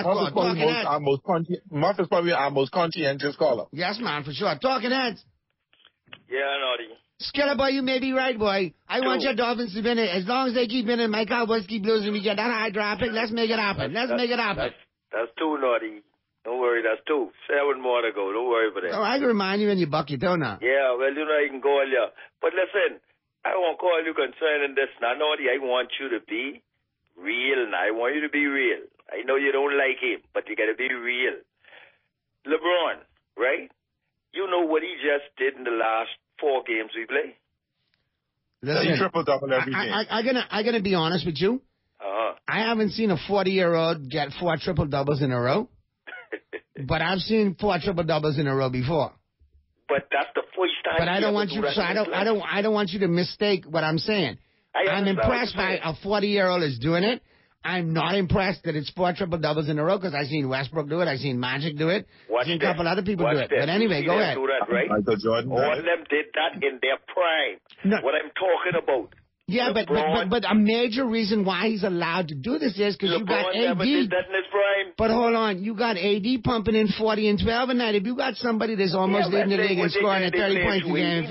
Muff is probably our most conscientious caller. Yes, man, for sure. Talking Heads. Yeah, Naughty. Skiller boy, you may be right, boy. I want your Dolphins to win it. As long as they keep winning, my Cowboys keep losing. We get that high draft pick. Let's make it happen. Let's make it happen. That's 2, Naughty. Don't worry, that's 2. 7 more to go. Don't worry about that. Oh, I can remind you when you buck your toe now. Yeah, well, you know I can call you. But listen, I won't call you concerning this. Now, Naughty, I want you to be real. Now, I want you to be real. I know you don't like him, but you got to be real. LeBron, right? You know what he just did in the last 4 games we play? Listen, he triple-double every game. I'm gonna be honest with you. I haven't seen a 40-year-old get 4 triple-doubles in a row. But I've seen 4 triple-doubles in a row before. But that's the first time. But I don't want you. So I don't want you to mistake what I'm saying. I'm impressed by a 40-year-old is doing it. I'm not impressed that it's 4 triple-doubles in a row because I've seen Westbrook do it. I've seen Magic do it. I've seen a couple other people do it. But anyway, go ahead. Do that, right? Michael Jordan. All of them did that in their prime. No. What I'm talking about. Yeah, but a major reason why he's allowed to do this is because you got AD. Never did that in his prime. But hold on, you got AD pumping in 40 and 12 a night. If you got somebody that's almost leading the league and scoring at 30 points a game,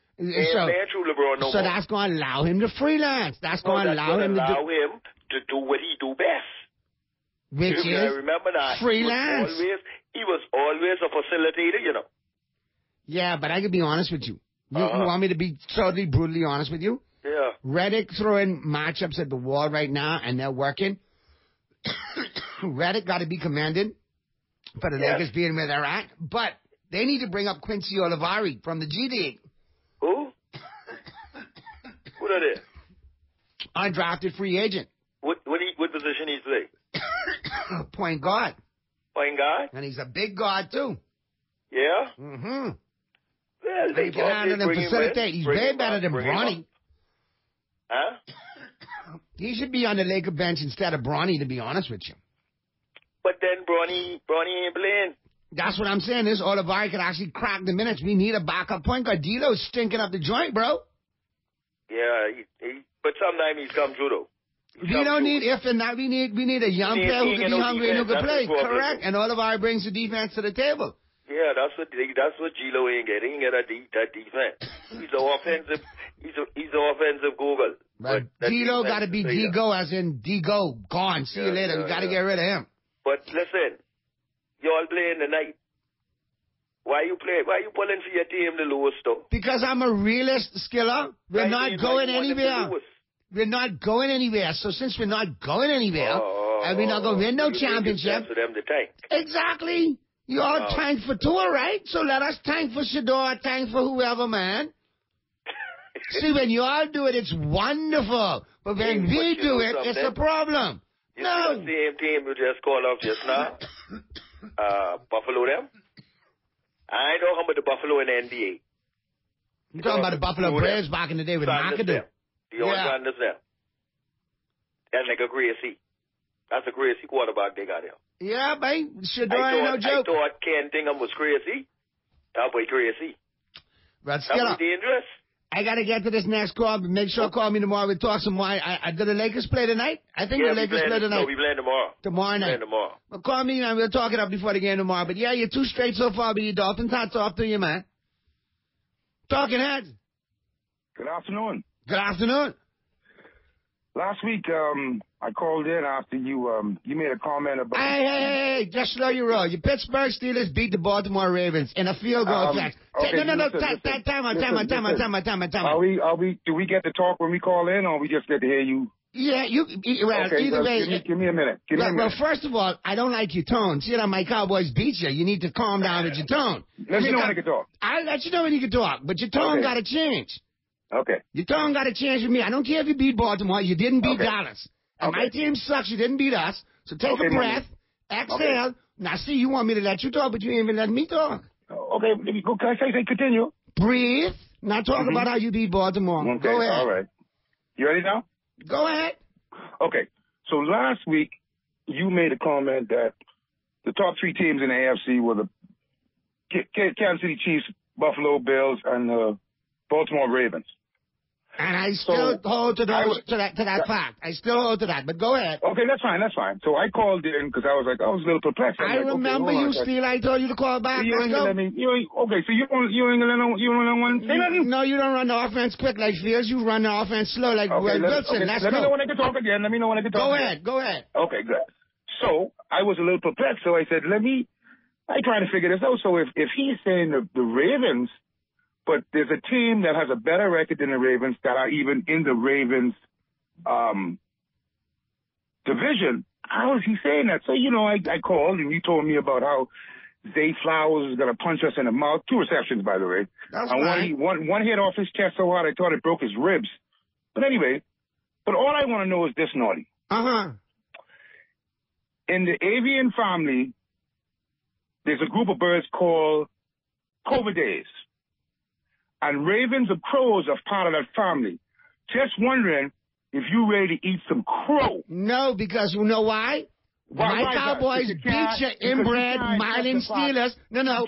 so that's going to allow him to freelance. That's going to allow him to do what he do best. Which is remember that freelance. He was always a facilitator, you know. Yeah, but I can be honest with you. You want me to be totally brutally honest with you? Yeah. Redick throwing matchups at the wall right now, and they're working. Redick got to be commended for the Lakers being where they're at, but they need to bring up Quincy Olivari from the G League. Who? Who that is? Undrafted free agent. What position he play? Point guard. Point guard? And he's a big guard, too. Yeah? Mm-hmm. Well, they get out of him facilitate. He's way better than Bronny. Huh? He should be on the Laker bench instead of Bronny, to be honest with you. But then Bronny ain't playing. That's what I'm saying. This Olivari could actually crack the minutes. We need a backup point guard. D'Lo's stinking up the joint, bro. Yeah, but sometimes he's come through, though. We don't need if and that. We need a young player who can be hungry and who can play. Correct. And Olivari brings the defense to the table. Yeah, that's what Gilo ain't getting. He ain't get that defense. He's an offensive. He's an offensive Google. But D'Lo got to be D-Go, as in D-Go, gone. See you later. We got to get rid of him. But listen, y'all playing tonight. Why you pulling for your team the lowest though? Because I'm a realist, Skiller. We're not going anywhere. We're not going anywhere. So since we're not going anywhere, and we're not going to win no championship. For them to tank. Exactly. You all tank for Tua, right? So let us tank for Shador, tank for whoever, man. See, when you all do it, it's wonderful. But when we do it, it's a problem. You see the same team you just called off just now? Buffalo them? I ain't talking about the Buffalo in the NBA. You're talking about the Buffalo Braves back in the day with McAdoo. The old Sanders them. That's like a Gracie. That's a Gracie quarterback they got here. Yeah, babe. Shador ain't no joke. I thought Ken Tingham was crazy. That boy crazy. But that was dangerous. I got to get to this next call, but make sure call me tomorrow. We'll talk some more. Do the Lakers play tonight? I think the Lakers play tonight. No, we play tomorrow. Tomorrow night. Well, call me and we'll talk it up before the game tomorrow. But yeah, you're 2 straight so far, but you Dolphins. Hats off to you, man. Talking Heads. Good afternoon. Good afternoon. Last week, I called in after you made a comment about... Hey, just slow your roll. Your Pittsburgh Steelers beat the Baltimore Ravens in a field goal catch. Okay, No, time out. Do we get to talk when we call in, or we just get to hear you? Yeah, either way. Give me a minute. Well, first of all, I don't like your tone. See, my Cowboys beat you. You need to calm down with your tone. Let me know when I can talk. I'll let you know when you can talk, but your tone got to change. Okay. Your tone got to change with me. I don't care if you beat Baltimore. You didn't beat Dallas. And my team sucks. You didn't beat us. So take a breath. Exhale. Now, see, you want me to let you talk, but you ain't even letting me talk. Okay. Can I say continue? Breathe. Now talk about how you beat Baltimore. Okay. Go ahead. All right. You ready now? Go ahead. Okay. So last week, you made a comment that the top 3 teams in the AFC were the Kansas City Chiefs, Buffalo Bills, and the Baltimore Ravens. And I still hold to that fact. I still hold to that. But go ahead. Okay, that's fine. So I called in because I was a little perplexed. I remember you, Steele. I told you to call back. Okay, so you ain't gonna want to say nothing? No, you don't run the offense quick like Fields. You run the offense slow like Wilson. Let's go. Let me know when I can talk again. Go ahead. Okay, good. So I was a little perplexed. So I said, I trying to figure this out. So if he's saying the Ravens, but there's a team that has a better record than the Ravens that are even in the Ravens division, how is he saying that? So, I called and you told me about how Zay Flowers is going to punch us in the mouth. 2 receptions, by the way. That's and right. one hit off his chest so hard I thought it broke his ribs. But anyway, all I want to know is this, Naughty. Uh-huh. In the avian family, there's a group of birds called Corvidae. And ravens and crows are part of that family. Just wondering if you ready to eat some crow. No, because you know why? My Cowboys beat your inbred Marlin Steelers. No,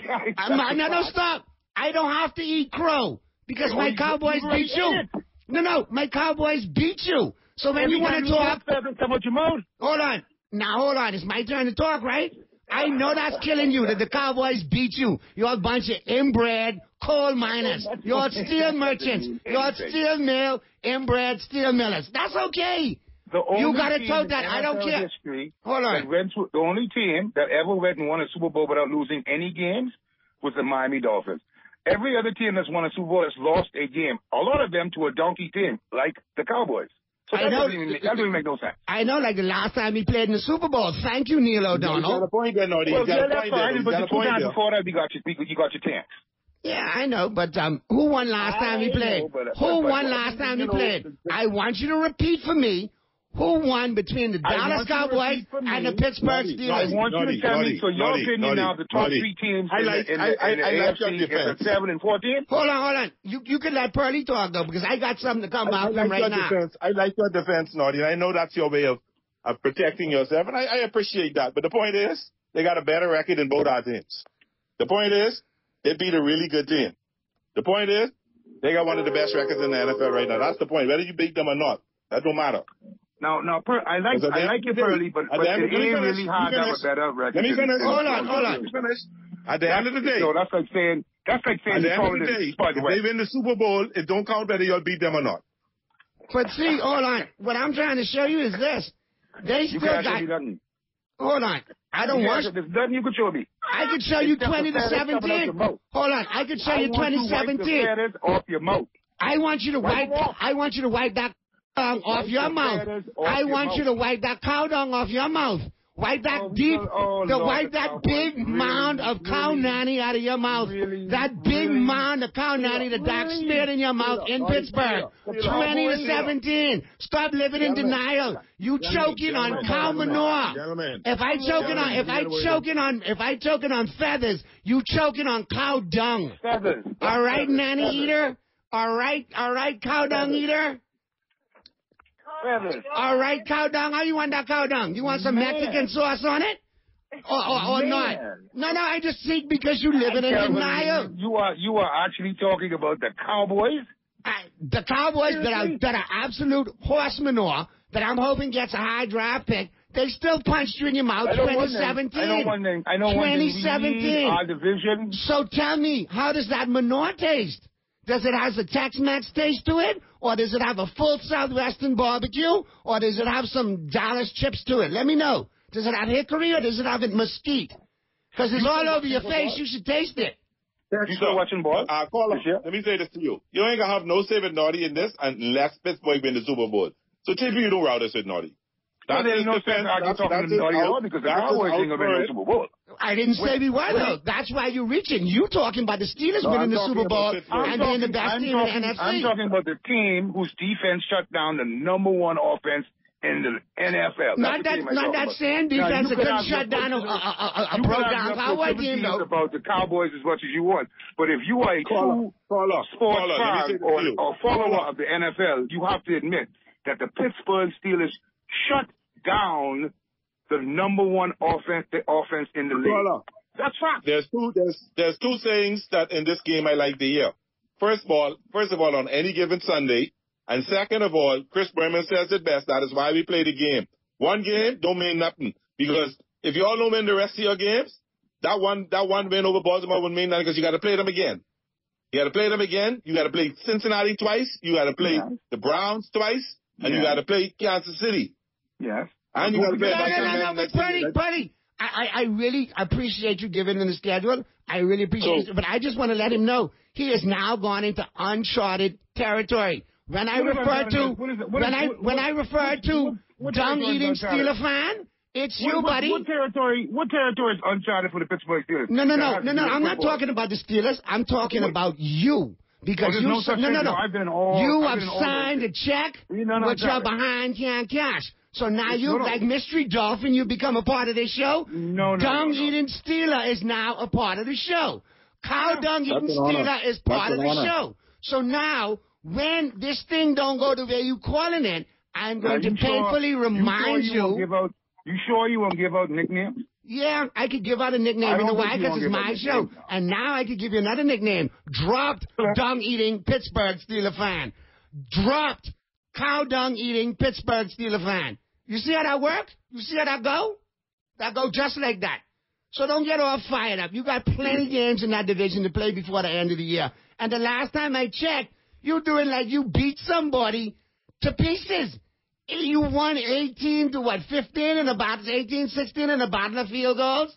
stop. I don't have to eat crow because my Cowboys beat you. No, my Cowboys beat you. So when you want to talk... Hold on. Now, hold on. It's my turn to talk, right? I know that's killing you, that the Cowboys beat you. You're a bunch of inbred coal miners. You're steel merchants. You're steel mill, inbred steel millers. That's okay. You got to tell that. I don't care. Hold on. The only team that ever went and won a Super Bowl without losing any games was the Miami Dolphins. Every other team that's won a Super Bowl has lost a game. A lot of them to a donkey team, like the Cowboys. So that doesn't make no sense. I know, like the last time he played in the Super Bowl. Thank you, Neil O'Donnell. You got a point there, Naughty. Well, that's fine, but the 2 times before that, you got your chance. Yeah, I know, but who won last time he played? Who won last time he played? I want you to repeat for me. Who won between the Dallas Cowboys and the Pittsburgh Steelers? I want you to tell me, so your opinion now, the top 3 teams in the AFC is 7 and 14? Hold on. You can let Pearlie talk, though, because I got something to come out from right now. I like your defense, Naughty. I know that's your way of protecting yourself, and I appreciate that. But the point is, they got a better record than both our teams. The point is, they beat a really good team. The point is, they got one of the best records in the NFL right now. That's the point. Whether you beat them or not, that don't matter. Now, I like you, Pearlie, but it ain't really hard to have a better record. Let me finish. Hold on. At the end of the day. So that's like saying at the end of the day, if they win the Super Bowl, it don't count whether you'll beat them or not. But see, hold on. What I'm trying to show you is this. They still got... Hold on. I don't want... There's nothing you could show me. I could show you 20-17. Hold on. I could show you 2017. Off your mouth. I want you to wipe that off your mouth. I want you to wipe that cow dung off your mouth. Wipe that wipe that big mound of cow nanny out of your mouth. That big mound of cow nanny that Doc smeared in your mouth in Pittsburgh. 20-17. Stop living in denial. You choking on cow manure. If I choking on feathers, you choking on cow dung. All right, nanny eater. All right, cow dung eater. All right, cow dung. How you want that cow dung? You want some Mexican sauce on it? Or not? No, I just think because you live in denial. You are actually talking about the Cowboys? The Cowboys that are absolute horse manure, that I'm hoping gets a high draft pick. They still punched you in your mouth 2017. I know one thing. 2017. Our division. So tell me, how does that manure taste? Does it have a Tex-Mex taste to it? Or does it have a full Southwestern barbecue? Or does it have some Dallas chips to it? Let me know. Does it have hickory or does it have mesquite? Because it's all over your face. You should taste it. You still watching ball? Let me say this to you. You ain't going to have no say with Naughty in this unless Pittsburgh win the Super Bowl. So TP, you don't route us with Naughty. There's no sense talking to Naughty at all because the Cowboys ain't going to win the Super Bowl. I didn't say we were, though. That's why you're reaching. You talking about the Steelers winning the Super Bowl and being the best team in the NFC. I'm talking about the team whose defense shut down the #1 offense in the NFL. Not that same defense that couldn't shut down a pro-down Cowboy team, though. About the Cowboys as much as you want. But if you are a true sports fan or follower of the NFL, you have to admit that the Pittsburgh Steelers shut down the #1 offense in the league. That's fact. There's two things that in this game I like to hear. First of all, on any given Sunday, And second of all, Chris Berman says it best. That is why we play the game. One game don't mean nothing. Because if you all don't win the rest of your games, that one win over Baltimore would mean nothing because you got to play them again. You got to play them again. You got to play Cincinnati twice. You got to play the Browns twice. And you got to play Kansas City. Yes. And you got to play Buddy, I really appreciate you giving him the schedule. I really appreciate it. But I just want to let him know he has now gone into uncharted territory. When I refer to dung-eating Steeler fan, it's you, buddy. What territory is uncharted for the Pittsburgh Steelers? No. I'm not talking about the Steelers. I'm talking about you. Because you have signed a check, but you're behind can't cash. So now like Mystery Dolphin, you become a part of this show. Dung-eating Steeler is now a part of the show. Cow dung-eating Steeler is part of the show. So now, when this thing don't go the way you calling it, I'm going to painfully remind you. You sure you won't give out nicknames? Yeah, I could give out a nickname. You know why? Because it's my show. And now I could give you another nickname. Dropped dung-eating Pittsburgh Steeler fan. Dropped cow dung-eating Pittsburgh Steeler fan. You see how that works? You see how that go? That go just like that. So don't get all fired up. You got plenty games in that division to play before the end of the year. And the last time I checked, you're doing like you beat somebody to pieces. You won 18 to 15 and about 16 and a bottle of field goals.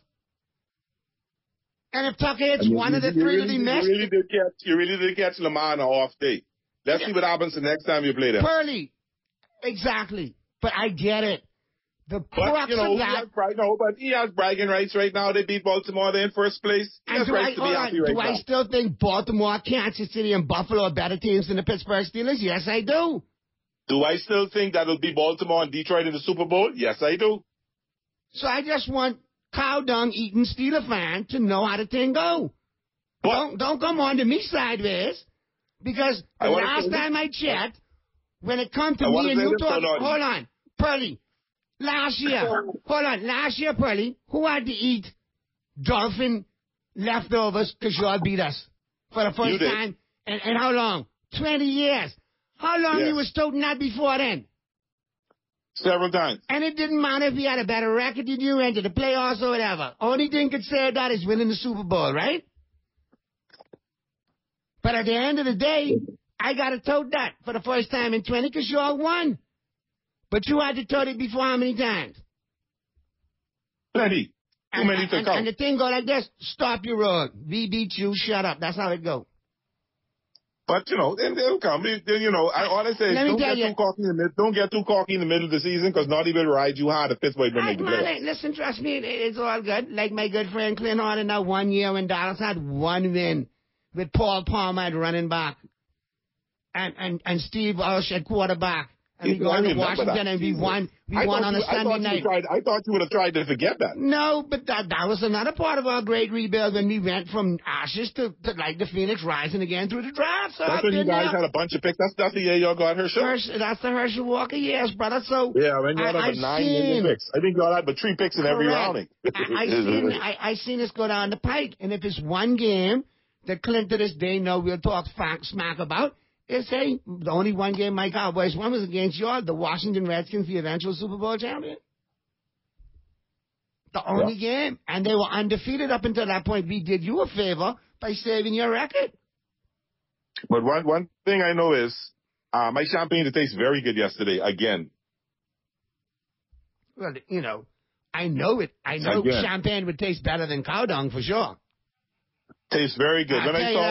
And if Tucker hits one of the three that he missed, you really did catch Lamar on an off day. Let's see what happens the next time you play them. Purley, exactly. But I get it. The crux of that. But he has bragging rights right now. They beat Baltimore. They're in first place. He has rights to be happy right now. Do I still think Baltimore, Kansas City, and Buffalo are better teams than the Pittsburgh Steelers? Yes, I do. Do I still think that it'll be Baltimore and Detroit in the Super Bowl? Yes, I do. So I just want cow dung eating Steeler fan to know how the thing go. Don't come on to me sideways, because the last time I checked, when it comes to me and you talk, hold on, Pearly, last year, Pearly, who had to eat dolphin leftovers because y'all beat us for the first time? And how long? 20 years. How long you was toting that before then? Several times. And it didn't matter if he had a better record than you, into the playoffs or whatever. Only thing could say that is winning the Super Bowl, right? But at the end of the day, I got to tote that for the first time in 20 because you all won. But you had to tote it before how many times? Plenty. Too many to count. And the thing go like this, stop your road. We beat you, shut up. That's how it go. But, then they'll come. All I say is don't get too cocky in the middle of the season because Naughty will ride you hard if Pittsburgh don't make the playoffs. Listen, trust me, it's all good. Like my good friend Clint Harden, that 1 year when Dallas had one win with Paul Palmer at running back and Steve Walsh at quarterback. And we go to Washington and we won on a Sunday night. I thought you would have tried to forget that. No, but that was another part of our great rebuild when we went from ashes to like the Phoenix rising again through the draft. So that's when you guys had a bunch of picks. That's the year y'all got Herschel. That's the Herschel Walker years, brother. So yeah, when y'all had 9 million picks. I think y'all had but 3 picks in every rounding. I seen this go down the pike, and if it's one game that Clint to this day we'll talk smack about. It's the only one game my Cowboys won was against the Washington Redskins, the eventual Super Bowl champion. The only game. And they were undefeated up until that point. We did you a favor by saving your record. But one thing I know is my champagne tastes very good yesterday again. Well, I know it. I know champagne would taste better than cow dung for sure. Tastes very good.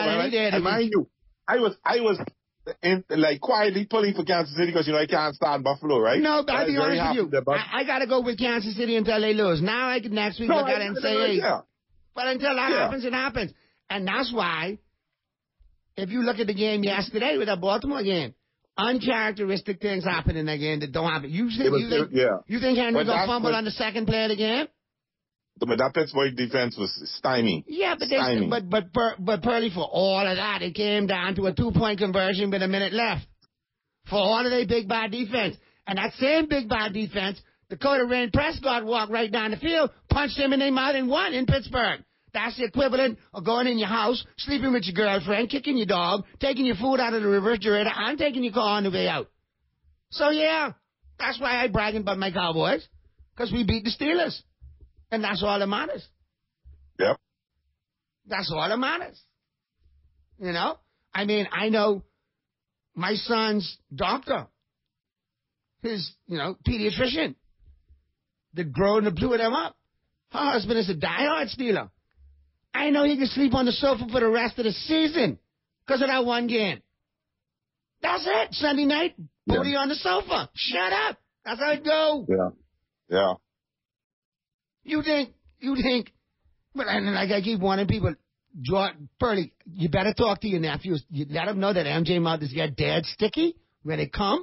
I was quietly pulling for Kansas City because, I can't stand Buffalo, right? No, but I'll be honest with you. I got to go with Kansas City until they lose. Now next week look at it and say, hey. But until that happens, it happens. And that's why, if you look at the game yesterday with that Baltimore game, uncharacteristic things happen in that game that don't happen. You think Henry going to fumble on the second play of the game? But that Pittsburgh defense was stymied. Yeah, but Pearly, for all of that, it came down to a 2-point conversion with a minute left. For all of their big bad defense. And that same big bad defense, Dakota Ren Prescott walked right down the field, punched him in their mouth and won in Pittsburgh. That's the equivalent of going in your house, sleeping with your girlfriend, kicking your dog, taking your food out of the refrigerator, and taking your car on the way out. So, yeah, that's why I'm bragging about my Cowboys, because we beat the Steelers. And that's all that matters. Yep. That's all that matters. You know? I mean, I know my son's doctor, his, pediatrician, that grown and blew them up. Her husband is a diehard Steeler. I know he can sleep on the sofa for the rest of the season because of that one game. That's it. Sunday night, booty on the sofa. Shut up. That's how it go. Yeah. You think, but and like I keep warning people, Pearly, you better talk to your nephews. You let them know that MJ Mouth is your dad sticky when they come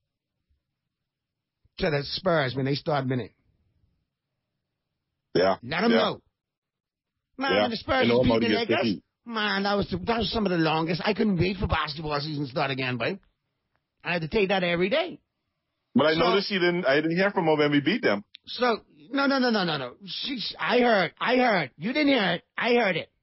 to the Spurs when they start winning. Yeah. Let them know. Man, the Spurs beat the Lakers. Man, that was some of the longest. I couldn't wait for basketball season to start again, babe. I had to take that every day. But I noticed I didn't hear from her when we beat them. So, no. I heard. You didn't hear it. I heard it.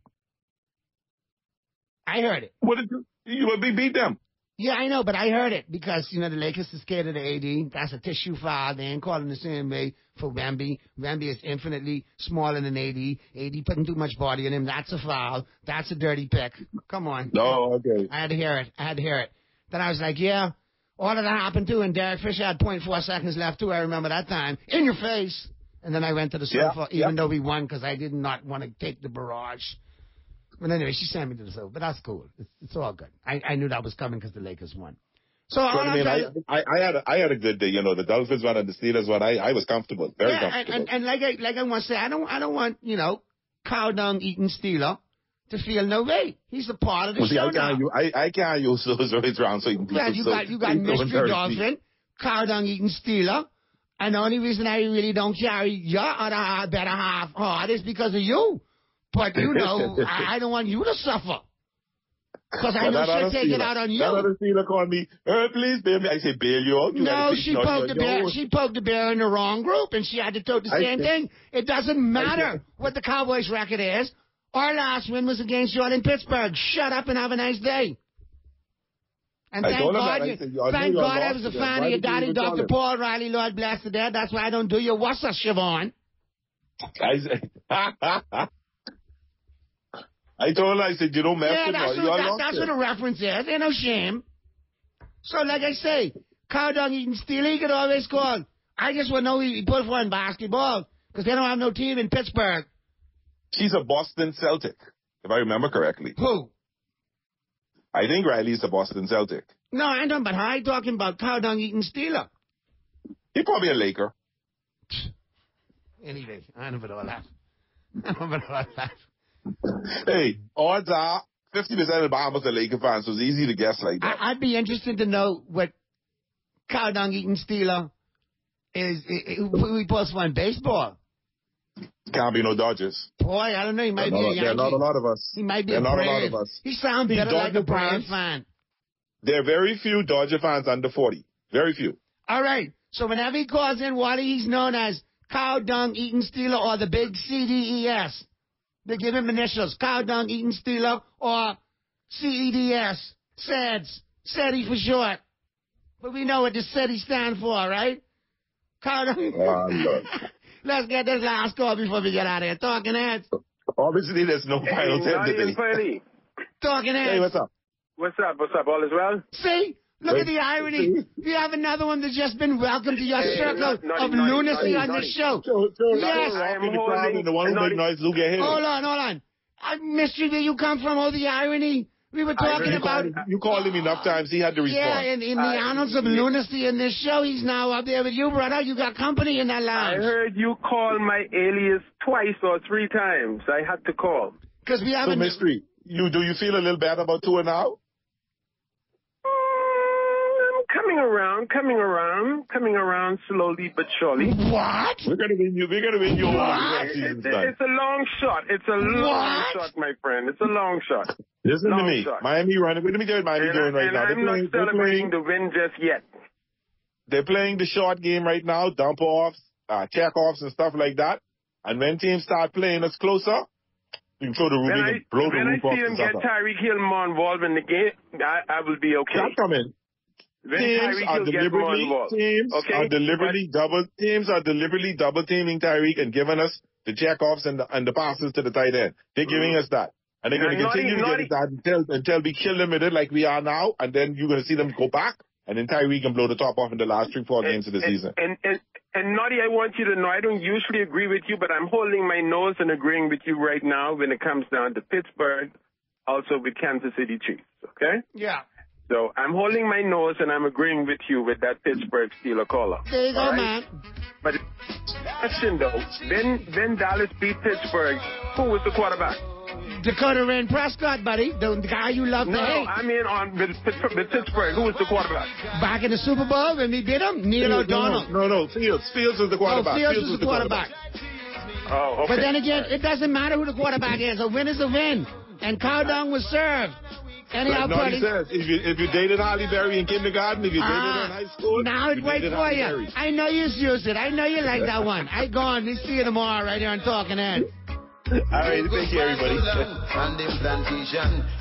What did you beat them? Yeah, I know, but I heard it because, the Lakers are scared of the AD. That's a tissue foul. They ain't calling the same way for Wemby. Wemby is infinitely smaller than AD. AD putting too much body in him. That's a foul. That's a dirty pick. Come on. No, okay. I had to hear it. Then I was like, yeah, all of that happened too, and Derek Fisher had 0.4 seconds left too. I remember that time. In your face. And then I went to the sofa, even though we won, because I did not want to take the barrage. But anyway, she sent me to the sofa. But that's cool. It's all good. I knew that was coming because the Lakers won. So I had a good day. The Dolphins won and the Steelers won. I was comfortable, very comfortable. And like I want to say, I don't want cow dung eating Steeler to feel no way. He's a part of the show now. I can't use those words around certain people. Yeah, you got Mystery Dolphin, cow dung eating Steeler, and the only reason I really don't carry your other better half hard is because of you. But, I don't want you to suffer. Because I know she'll take it out on you. That other Steeler called me, please bail me. I said, bail you out. No, she poked the bear in the wrong group, and she had to do the same thing. It doesn't matter what the Cowboys' record is. Our last win was against you in Pittsburgh. Shut up and have a nice day. And thank God I was a fan of your daddy, Dr. Paul Riley, Lord bless the dead. That's why I don't do your what's up, Siobhan. I told her, I said, you don't mess with her. That's what a reference is. Ain't no shame. So, like I say, cow dung eating Steeler, he could always call. I just want to know who he put for in basketball, because they don't have no team in Pittsburgh. She's a Boston Celtic, if I remember correctly. Who? I think Riley's a Boston Celtic. No, I don't, but I'm talking about cow dung eating Steeler. He's probably a Laker. Anyway, I know about all that. Hey, odds are 50% of the Bahamas are Laker fans, so it's easy to guess like that. I'd be interested to know what cow dung eating Steeler is. Who we post for in baseball? Can't be no Dodgers. Boy, I don't know. He might be a Yankee. There are not a lot of us. He might be a Brave. He sounds better like a Brave fan. There are very few Dodger fans under 40. Very few. All right. So whenever he calls in, Wally, he's known as cow dung eating Steeler or the big CDES. They give him initials, cow dung eating Steeler or CEDS, SEDS, SEDI for short. But we know what the SEDI stand for, right? Cow dung. Let's get this last call before we get out of here. Talking Heads. Obviously, there's no final 10 today. Talking Heads. Hey, what's up? What's up? All is well? See? Look at the irony. We have another one that's just been welcomed to your circle of lunacy on this show. Yes. The one who makes noise will get hit. Hold on. Mystery, where you come from? Oh, the irony. We were talking about... You called him enough times. He had to respond. Yeah, in the annals of lunacy in this show, he's now up there with you, brother. You got company in that lounge. I heard you call my alias twice or 3 times. I had to call. Because we haven't... So, Mystery, do you feel a little bad about Tua now? Coming around slowly but surely. What? We're gonna win you. It's a long shot. It's a long shot, my friend. It's a long shot. Listen to me. Miami running. Let me tell you what Miami doing right now. I'm not celebrating the win just yet. They're playing the short game right now, dump-offs, check-offs and stuff like that. And when teams start playing us closer, You can throw the Rubin and blow the roof off. When I see him get Tyreek Hill more involved in the game, I will be okay. That's coming. Teams are deliberately double teaming Tyreek and giving us the checkoffs and the passes to the tight end. They're giving us that. And they're going to continue to give us that until we kill them with it like we are now, and then you're going to see them go back, and then Tyreek can blow the top off in the last 3-4 games of the season. And Noddy, I want you to know, I don't usually agree with you, but I'm holding my nose and agreeing with you right now when it comes down to Pittsburgh, also with Kansas City Chiefs, okay? Yeah. So I'm holding my nose and I'm agreeing with you with that Pittsburgh Steeler caller. There you go, man. But question though, when Dallas beat Pittsburgh, who was the quarterback? Dakota Ren Prescott, buddy. The guy you love to hate. No, I mean with Pittsburgh, who was the quarterback? Back in the Super Bowl when we beat him? Neil O'Donnell. No. Fields was the quarterback. Fields was the quarterback. Oh, okay. But then again, it doesn't matter who the quarterback is. A win is a win. And Cowdown was served. Anyhow, like Noddy says, if you dated Holly Berry in kindergarten, if you dated her in high school, now it wait for you. Berry. I know you used it. I know you like that one. I go on. We see you tomorrow right here on Talking Heads. All right, take care, everybody.